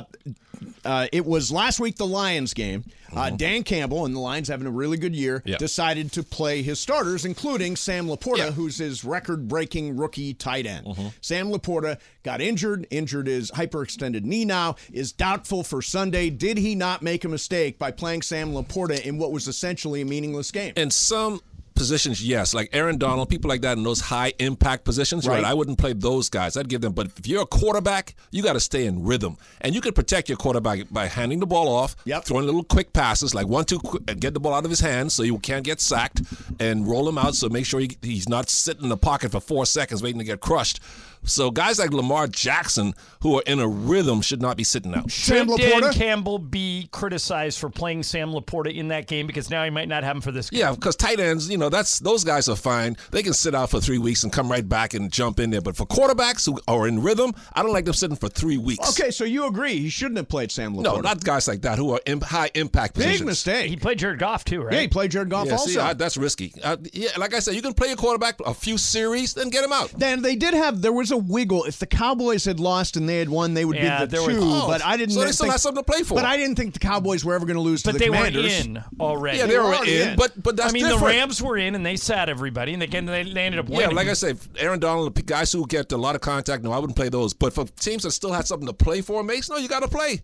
uh, it was last week, the Lions game. Uh, Dan Campbell, and the Lions having a really good year, Yeah. decided to play his starters, including Sam Laporta, Yeah. who's his record-breaking rookie tight end. Mm-hmm. Sam Laporta got injured, injured his hyperextended knee now, is doubtful for Sunday. Did he not make a mistake by playing Sam Laporta in what was essentially a meaningless game? And some positions, yes. Like Aaron Donald, people like that in those high impact positions, right? Right. I wouldn't play those guys. I'd give them. But if you're a quarterback, you got to stay in rhythm, and you can protect your quarterback by handing the ball off, Yep. throwing little quick passes, like one, two, quick, and get the ball out of his hands so you can't get sacked, and roll him out. So make sure he, he's not sitting in the pocket for four seconds waiting to get crushed. So guys like Lamar Jackson, who are in a rhythm, should not be sitting out. Should Dan Campbell be criticized for playing Sam Laporta in that game because now he might not have him for this game? Yeah, because tight ends, you know, that's those guys are fine. They can sit out for three weeks and come right back and jump in there. But for quarterbacks who are in rhythm, I don't like them sitting for three weeks. Okay, so you agree he shouldn't have played Sam Laporta? No, not guys like that who are in high impact positions. Big mistake. He played Jared Goff too, right? Yeah, he played Jared Goff Yeah, also. see, I, that's risky. Uh, yeah, like I said, you can play a quarterback a few series, then get him out. Then they did have, there was a wiggle. If the Cowboys had lost and they had won, they would Yeah, be there the was- two. Oh, but I didn't so they think, still have something to play for. But I didn't think the Cowboys were ever going to lose to But the they Commanders. were in already. Yeah, they, They were, were in, already in. but but that's I mean, different. the Rams were in and they sat everybody, and they, they, they ended up winning. Yeah, like I say, Aaron Donald, the guys who get a lot of contact, no, I wouldn't play those. But for teams that still had something to play for, Mace, no, you got to play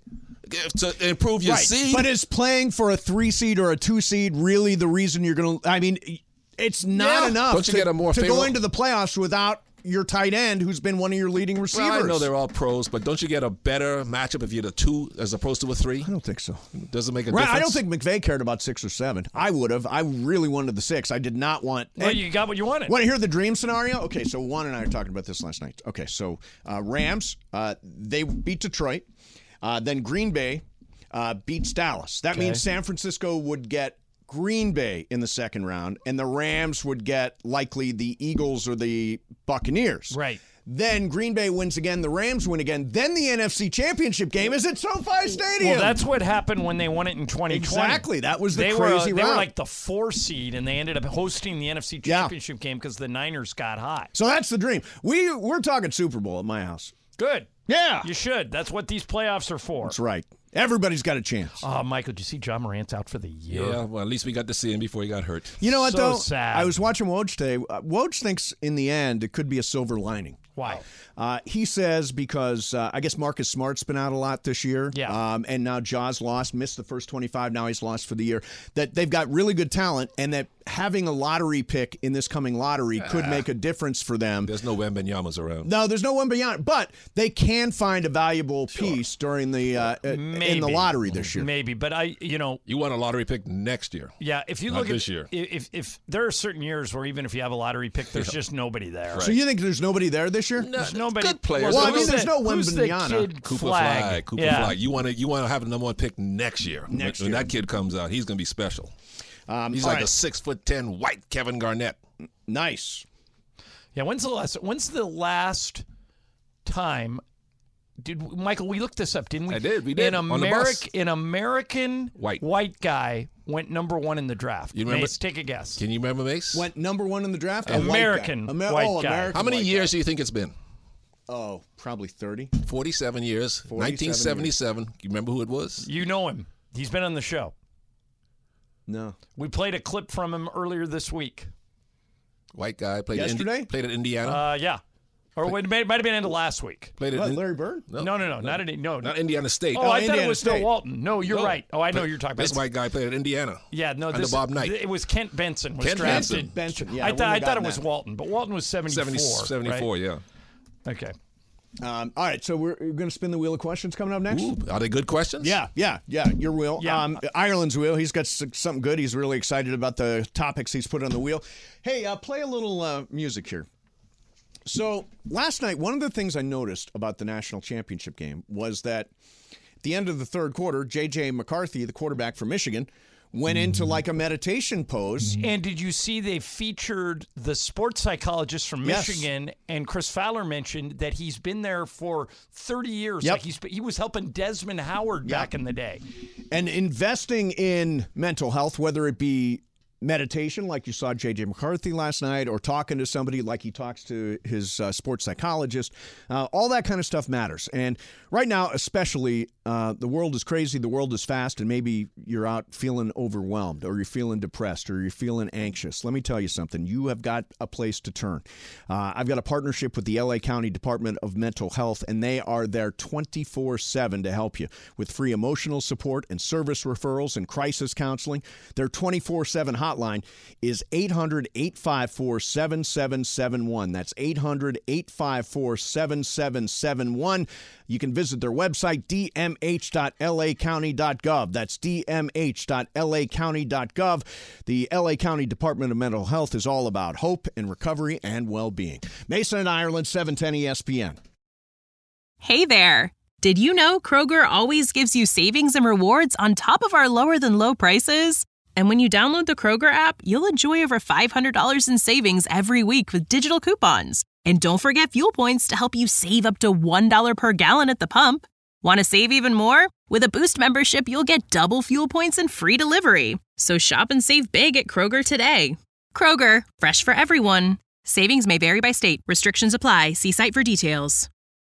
to improve your Right. seed. But is playing for a three seed or a two seed really the reason you're going to? I mean, it's not Yeah. enough Don't you to, get a more to go favorable- into the playoffs without your tight end, who's been one of your leading receivers. Well, I know they're all pros, but don't you get a better matchup if you're the two as opposed to a three? I don't think so. Does it make a Right, difference? I don't think McVay cared about six or seven. I would have. I really wanted the six. I did not want. Well, you got what you wanted. Want to hear the dream scenario? Okay, so Juan and I were talking about this last night. Okay, so uh, Rams, uh, they beat Detroit. Uh, then Green Bay uh, beats Dallas. That Okay. means San Francisco would get Green Bay in the second round, and the Rams would get likely the Eagles or the Buccaneers. Right. Then Green Bay wins again, the Rams win again. Then the N F C Championship game is at SoFi Stadium. Well, that's what happened when they won it in twenty twenty. Exactly. That was the they crazy were, They route. were like the four seed, and they ended up hosting the N F C Yeah. Championship game because the Niners got hot. So that's the dream. We, we're talking Super Bowl at my house. Good. Yeah. You should. That's what these playoffs are for. That's right. Everybody's got a chance. Oh, Michael, did you see John Morant's out for the year? Yeah, well, at least we got to see him before he got hurt. You know what, So though? sad. I was watching Woj today. Uh, Woj thinks in the end it could be a silver lining. Why? Uh, he says because uh, I guess Marcus Smart's been out a lot this year. Yeah. Um, and now Jaws lost, missed the first twenty-five. Now he's lost for the year. That they've got really good talent, and that having a lottery pick in this coming lottery could make a difference for them. There's no Wembenyamas around. No, there's no one beyond, but they can find a valuable piece during the uh, uh, in the Maybe. lottery this year. Maybe, but I, you know, You want a lottery pick next year. yeah. If you Not look this at year. if if there are certain years where even if you have a lottery pick, there's just nobody there. So you think there's nobody there this year? There's nobody. Good players. Well, I Who's mean, there's the- no who's the Wembanyama. kid Cooper Flag? Flag. Cooper yeah. Flag. You want to you want to have a number one pick next year. Next when year. that kid comes out, he's going to be special. Um, He's all like right. a six foot ten white Kevin Garnett. Nice. Yeah, when's the last? When's the last time? Did Michael? We looked this up, didn't we? I did, we did, An on the bus. American, an American White. white guy went number one in the draft. You remember- Mace, take a guess. Can you remember Mace? Went number one in the draft. A white guy. American Amer- white oh, guy. American How many white years guy. do you think it's been? Oh, probably thirty. forty-seven years. forty-seven nineteen seventy-seven. You remember who it was? You know him. He's been on the show. No. We played a clip from him earlier this week. White guy. Played at Indi- Yesterday? played at Indiana. Uh, yeah. Or it may, might have been into last week. played at What, In- Larry Bird? No, no, no, not in, no, not Indiana State. Oh, I thought Indiana it was State. Bill Walton. No, you're No. right. Oh, I know who you're talking about. This It's- white guy played at Indiana. Yeah, no, under this Bob Knight. It was Kent Benson was Kent drafted. Benson. Yeah, I I thought I wouldn't have thought it gotten was that. Walton, but Walton was seventy-four. seventy, seventy-four, right? yeah. Okay. Um, all right, so we're, we're going to spin the wheel of questions coming up next. Ooh, are they good questions? Yeah, yeah, yeah. Your wheel. Yeah. Um, Ireland's wheel. He's got s- something good. He's really excited about the topics he's put on the wheel. Hey, uh, play a little uh, music here. So last night, one of the things I noticed about the national championship game was that at the end of the third quarter, J J McCarthy, the quarterback from Michigan, went into like a meditation pose. And did you see they featured the sports psychologist from Yes. Michigan? And Chris Fowler mentioned that he's been there for thirty years. Yep. Like he's he was helping Desmond Howard back in the day. And investing in mental health, whether it be meditation, like you saw J J McCarthy last night, or talking to somebody like he talks to his uh, sports psychologist, uh, all that kind of stuff matters. And right now, especially, uh, the world is crazy, the world is fast, and maybe you're out feeling overwhelmed, or you're feeling depressed, or you're feeling anxious. Let me tell you something. You have got a place to turn. Uh, I've got a partnership with the L A County Department of Mental Health, and they are there twenty-four seven to help you with free emotional support and service referrals and crisis counseling. Their twenty-four seven hotline hotline is eight hundred, eight five four, seven seven seven one. That's eight hundred, eight five four, seven seven seven one. You can visit their website, d m h dot l a county dot gov. That's d m h dot l a county dot gov. The L A County Department of Mental Health is all about hope and recovery and well-being. Mason and Ireland, seven ten E S P N. Hey there. Did you know Kroger always gives you savings and rewards on top of our lower than low prices? And when you download the Kroger app, you'll enjoy over five hundred dollars in savings every week with digital coupons. And don't forget fuel points to help you save up to one dollar per gallon at the pump. Want to save even more? With a Boost membership, you'll get double fuel points and free delivery. So shop and save big at Kroger today. Kroger, fresh for everyone. Savings may vary by state. Restrictions apply. See site for details.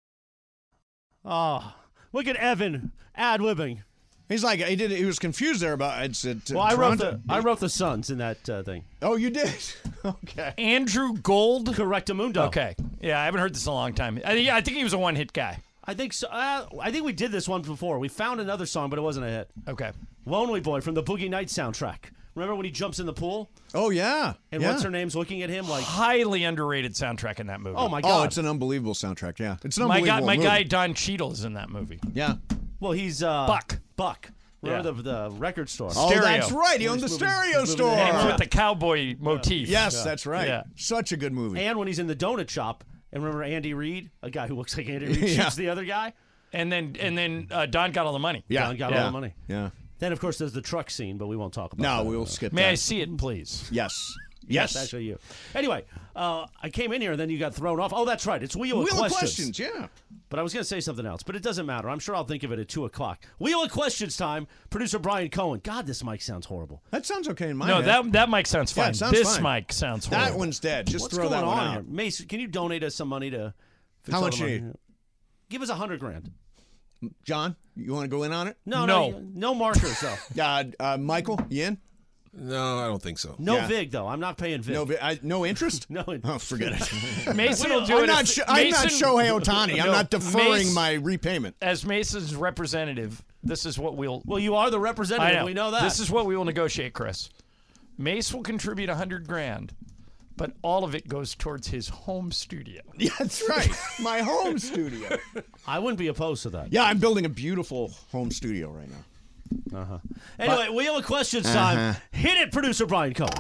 Oh, look at Evan ad-libbing. He's like, he did. He was confused there about it. Said, Well, I wrote the I wrote the Suns in that uh, thing. Oh, you did? Okay. Andrew Gold. Correctamundo. Okay. Yeah, I haven't heard this in a long time. I think, I think he was a one-hit guy. I think so. Uh, I think we did this one before. We found another song, but it wasn't a hit. Okay. Lonely Boy from the Boogie Nights soundtrack. Remember when he jumps in the pool? Oh, yeah. And yeah. what's her name's looking at him like... Highly underrated soundtrack in that movie. Oh, my God. Oh, it's an unbelievable soundtrack, yeah. It's an my unbelievable guy, My movie. guy Don Cheadle is in that movie. Yeah. Well, he's... Uh, Buck. Buck. Remember Yeah. the, the record store? Oh, Stereo. that's right. He owned the He's moving- stereo he's moving store. the- And with the cowboy motif. Yes, Yeah. that's right. Yeah. Such a good movie. And when he's in the donut shop, and remember Andy Reid, a guy who looks like Andy Reid, Yeah. shoots the other guy? And then and then uh, Don got all the money. yeah. Don got yeah. all the money. Yeah. Then, of course, there's the truck scene, but we won't talk about No, that. we'll skip May that. I see it, please? Yes. Yes, Yes. actually you. Anyway, uh, I came in here and then you got thrown off. Oh, that's right. It's Wheel, Wheel of of Questions. questions, yeah. But I was going to say something else, but it doesn't matter. I'm sure I'll think of it at two o'clock. Wheel of Questions time. Producer Brian Cohen. God, this mic sounds horrible. That sounds okay in my No, head. that that mic sounds Yeah, fine. it sounds this fine. mic sounds horrible. That one's dead. Just What's throw going that one on out. here? Mason, can you donate us some money to fix How all much the you money? need? Give us a hundred grand. John, you want to go in on it? No, No. no, no markers though. Uh, uh, Michael, you in? No, I don't think so. No Yeah. vig though. I'm not paying vig. No, vi- I, no interest? No interest. Oh, forget it. Mason will do I'm it. not, if- Sh- I'm not Mason- Shohei Ohtani. I'm No, not deferring Mace- my repayment. As Mason's representative, this is what we'll. Well, you are the I representative. know. We know that. This is what we will negotiate, Chris. Mace will contribute a hundred grand, but all of it goes towards his home studio. Yeah, that's right. My home studio. I wouldn't be opposed to that. Yeah, I'm building a beautiful home studio right now. Uh-huh. Anyway, Wheel of Questions time. Uh-huh. Hit it, producer Brian Cohen.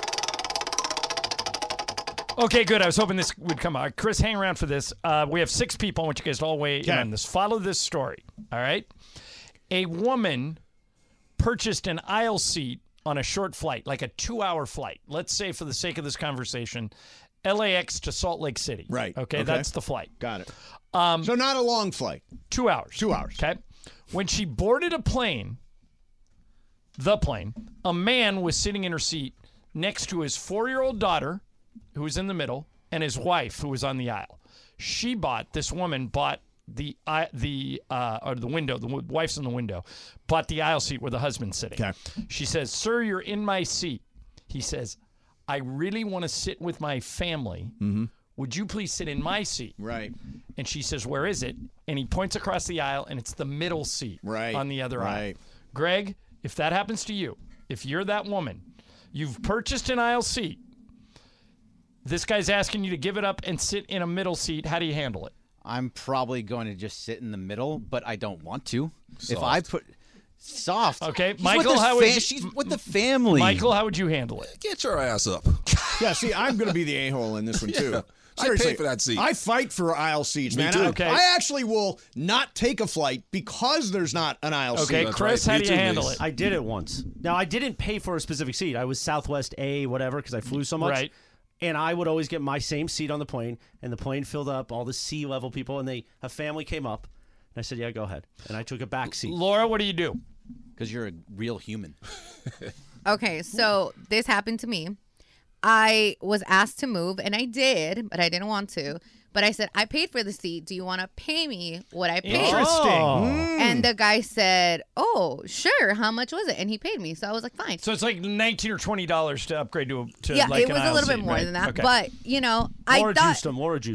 Okay, good. I was hoping this would come out. Chris, hang around for this. Uh, we have six people. I want you guys to all weigh in Okay. on this. Follow this story, all right? A woman purchased an aisle seat on a short flight, like a two-hour flight. Let's say, for the sake of this conversation, L A X to Salt Lake City. Right. Okay, Okay. that's the flight. Got it. Um, So not a long flight. two hours. Two hours. Okay. When she boarded a plane, the plane, a man was sitting in her seat next to his four-year-old daughter, who was in the middle, and his wife, who was on the aisle. She bought, this woman bought the uh, the uh, or the window, the w- wife's in the window, bought the aisle seat where the husband's sitting. Okay. She says, "Sir, you're in my seat." He says, "I really want to sit with my family. Mm-hmm. Would you please sit in my seat?" Right. And she says, "Where is it?" And he points across the aisle, and it's the middle seat Right. on the other Right. aisle. Greg, if that happens to you, if you're that woman, you've purchased an aisle seat, this guy's asking you to give it up and sit in a middle seat. How do you handle it? I'm probably going to just sit in the middle, but I don't want to. If Soft. I put soft, Okay, He's Michael, with his how would fa- you- she's with the family? Michael, how would you handle it? Get your ass up. Yeah, see, I'm going to be the a-hole in this one, too. Yeah. I Seriously, pay for that seat. I fight for aisle seats, Me man. too. I, Okay. I actually will not take a flight because there's not an aisle seat. Okay, That's Chris, right. how Me do you too, handle Mace. it? I did it once. Now, I didn't pay for a specific seat. I was Southwest A, whatever, because I flew so much. Right. And I would always get my same seat on the plane, and the plane filled up, all the sea-level people, and they a family came up. And I said, yeah, go ahead. And I took a back seat. Laura, what do you do? Because you're a real human. Okay, so this happened to me. I was asked to move, and I did, but I didn't want to. But I said, I paid for the seat. Do you want to pay me what I paid? Interesting. Oh. And the guy said, oh, sure. How much was it? And he paid me. So I was like, fine. So it's like nineteen or twenty dollars to upgrade to a to yeah, like it an was a aisle little bit seat, more right? than that. Okay. But, you know, I Laura thought. juiced him. Laura juiced him.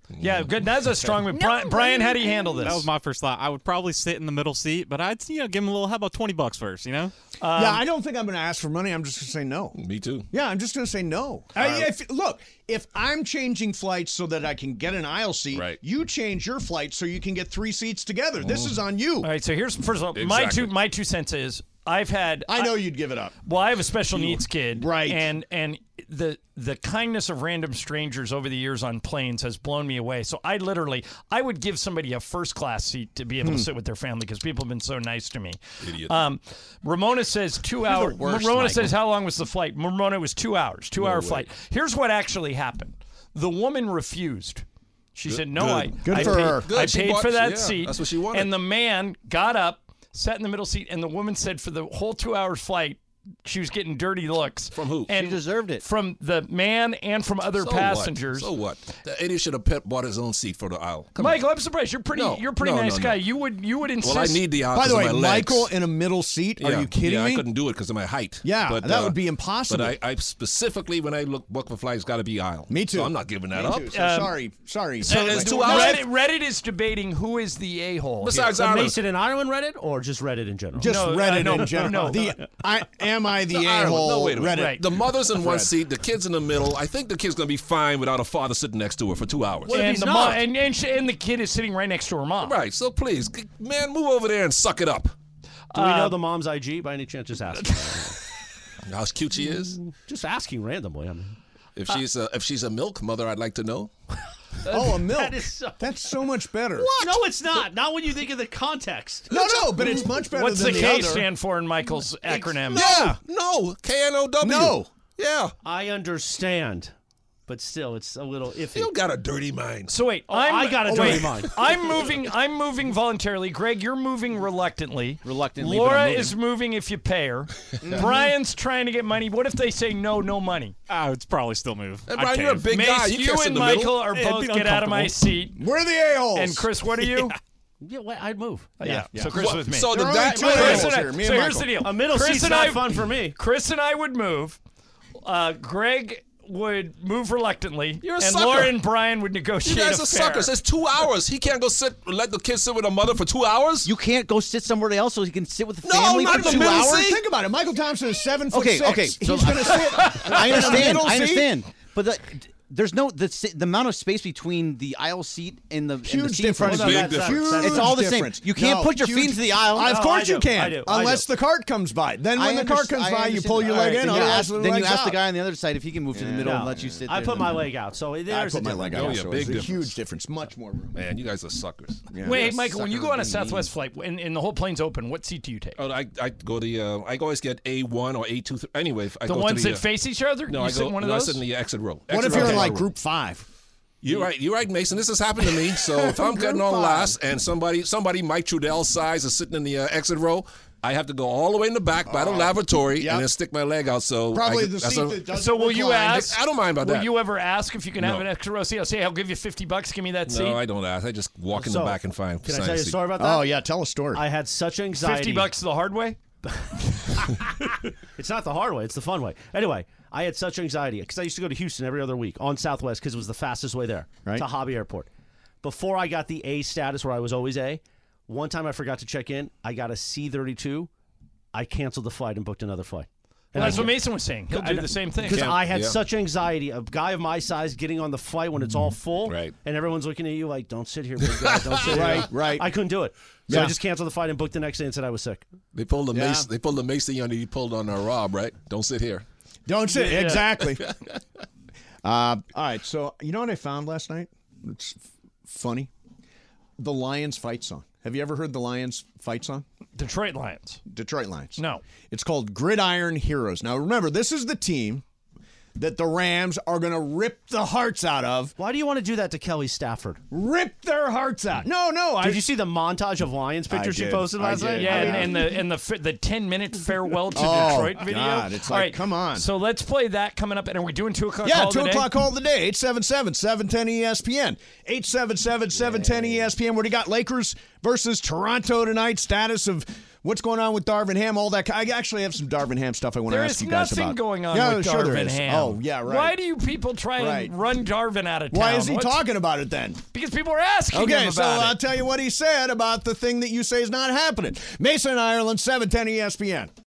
Yeah, good. That's a strong one. Brian, Brian, how do you handle this? That was my first thought. I would probably sit in the middle seat, but I'd you know give him a little. How about twenty bucks first? You know? Um, yeah, I don't think I'm going to ask for money. I'm just going to say no. Me too. Yeah, I'm just going to say no. Uh, I, if, look, if I'm changing flights so that I can get an aisle seat, right. you change your flight so you can get three seats together. This is on you. All right, so here's first of all, my Exactly. two my two cents is I've had. I know you'd give it up. Well, I have a special needs kid, right? And and the the kindness of random strangers over the years on planes has blown me away. So I literally I would give somebody a first class seat to be able Hmm. to sit with their family because people have been so nice to me. Idiot. Um, Ramona says two the hours. worst, Ramona Michael. says how long was the flight? Ramona it was two hours, two No hour way. flight. Here's what actually happened. The woman refused. She Good- said, "No, good. I Good I for paid, her. Good, I she paid bought- for that yeah, seat." that's what she wanted. And the man got up, sat in the middle seat, and the woman said, for the whole two-hour flight, she was getting dirty looks. From who? And She deserved it. From the man and from other So passengers. What? So what? The idiot should have pe- bought his own seat for the aisle. Come on. Michael, I'm surprised. You're pretty. No, you're a pretty no, nice no, guy. no. You would. You would insist. Well, I need the aisle. By the 'cause way, of my legs. Michael in a middle seat? Are Yeah, you kidding yeah, me? I couldn't do it because of my height. Yeah, but, that uh, would be impossible. But I, I specifically, when I look book for flights, got to be aisle. Me too. So I'm not giving that Me up. too. So Um, sorry, sorry. So And it's so two hours. Reddit, Reddit is debating who is the a-hole. Besides The Ireland. Mason and Ireland Reddit, or just Reddit in general? Just No, Reddit uh, no, in general. no. The, I, am I the The Ireland. a-hole No, wait a minute. Reddit? Right. The mother's in one Fred. seat, the kid's in the middle. I think the kid's going to be fine without a father sitting next to her for two hours. What if and he's the not? mom, and, and, she, and the kid is sitting right next to her mom. Right. So please, g- man, move over there and suck it up. Do we Uh, know the mom's I G by any chance? Just asking. How cute she is. Just asking randomly. I mean, If she's a, if she's a milk mother, I'd like to know. Oh, a milk. That is so- That's so much better. no, it's not. Not when you think of the context. No, no, but it's much better What's than the the, K other. stand for in Michael's acronym? No, no, K N O W. No. Yeah. I understand, but still, it's a little iffy. You got a dirty mind. So wait, Oh, I'm, I got a oh, dirty wait. mind. I'm moving. I'm moving voluntarily. Greg, you're moving reluctantly. Reluctantly, but Laura I'm moving. is moving if you pay her. Brian's trying to get money. What if they say no, no money? I would probably still move. Hey, I'd Brian, you're a cave. big Mace, guy. You, you can't sit in and the Michael middle. are It'd both be get out of my uncomfortable. seat. We're the a-holes. And Chris, what are you? Yeah, well, I'd move. Yeah. So Chris What- with me. so the There are guy- only two Chris a-holes and I- here, me so and here's Michael. the deal. A middle Chris seat's and not I, fun for me. Chris and I would move. Uh, Greg would move reluctantly. You're a and sucker. Laura and Brian would You negotiate guys a are fare. suckers. It's two hours. He can't go sit, let the kid sit with a mother for two hours. You can't go sit somewhere else so you can sit with the No, family not for in the two middle hours. seat. Think about it. Michael Thompson is seven foot Okay, six. okay, so- He's going to sit. I in a understand. middle I seat? understand. But the, there's no the si- the amount of space between the aisle seat and the, and the Huge seat in front difference. of you. Big difference. Huge It's all the same. difference. You can't No, put your huge- feet into the aisle. Of No, course I you do. can, I do. I unless do. the cart comes by. Then when I the cart understand- comes I by, you understand. pull your All leg right, in. Then you otherwise ask, the then you leg's ask the out. guy on the other side if he can move to the middle No. and let you sit there. I put in my the leg out, so I there's put a my difference. leg Oh, out. yeah, so big it's a difference. huge difference. Much more room. Man, you guys are suckers. Yeah. Wait, You're a Michael, when you sucker go on a being mean. Southwest flight and, and the whole plane's open, what seat do you take? Oh, I I go the uh, I always get A one or A two. Th- anyway, if I The go ones to the, that face each other? No, You I sit go. in one of no, I those? sit in the exit row. What Exit if you're row, in like row. group five? You're right. You're right, Mason. This has happened to me. So if I'm getting on Group last and somebody somebody Mike Trudell's size is sitting in the uh, exit row, I have to go all the way in the back by the lavatory yep. and then stick my leg out. So Probably I, the that's seat a- that doesn't So will you recline. ask? I don't mind about will that. you ever ask if you can have No. an extra row seat? I'll say, I'll give you fifty bucks. Give me that seat. No, I don't ask. I just walk in So, the back and find. Can I find tell you a seat. story about that? Oh yeah, tell a story. I had such anxiety. Fifty bucks the hard way. It's not the hard way; it's the fun way. Anyway, I had such anxiety because I used to go to Houston every other week on Southwest because it was the fastest way there Right. to Hobby Airport. Before I got the A status, where I was always A, one time I forgot to check in. I got a C thirty-two. I canceled the flight and booked another flight. Well, And that's I- what Mason was saying. He'll I- do the same thing. Because I had Yeah. such anxiety. A guy of my size getting on the flight when it's all full, Right. and everyone's looking at you like, "Don't sit here, big guy. Don't sit Right, here." right. I couldn't do it, so I Yeah. just canceled the flight and booked the next day and said I was sick. They pulled the Yeah. mace. They pulled the mace thing on you. Pulled on uh, Rob, right? Don't sit here. Don't sit. Yeah. Exactly. uh, all right. So you know what I found last night? It's f- funny. The Lions fight song. Have you ever heard the Lions fight song? Detroit Lions. Detroit Lions. No. It's called Gridiron Heroes. Now remember, this is the team that the Rams are going to rip the hearts out of. Why do you want to do that to Kelly Stafford? Rip their hearts out. No, no. Did I, you see the montage of Lions pictures she did. posted I last night? did. Yeah, I and, mean- and the and the fi- the ten minute farewell to Oh, Detroit video. God, it's All like, right, come on. So let's play that coming up, and are we doing two o'clock? Yeah, call two today? o'clock call of the day. eight seven seven, seven one zero E S P N. eight seven seven, seven one zero E S P N. What do you got? Lakers versus Toronto tonight. Status of What's going on with Darvin Ham? All that. I actually have some Darvin Ham stuff I want to There ask is you guys nothing about. going on yeah, with sure there Darvin is. Ham. Oh, yeah, right. Why do you people try Right. and run Darvin out of town? Why is he What's- talking about it then? Because people are asking Okay, him so about I'll it. tell you what he said about the thing that you say is not happening. Mason, Ireland, seven ten E S P N.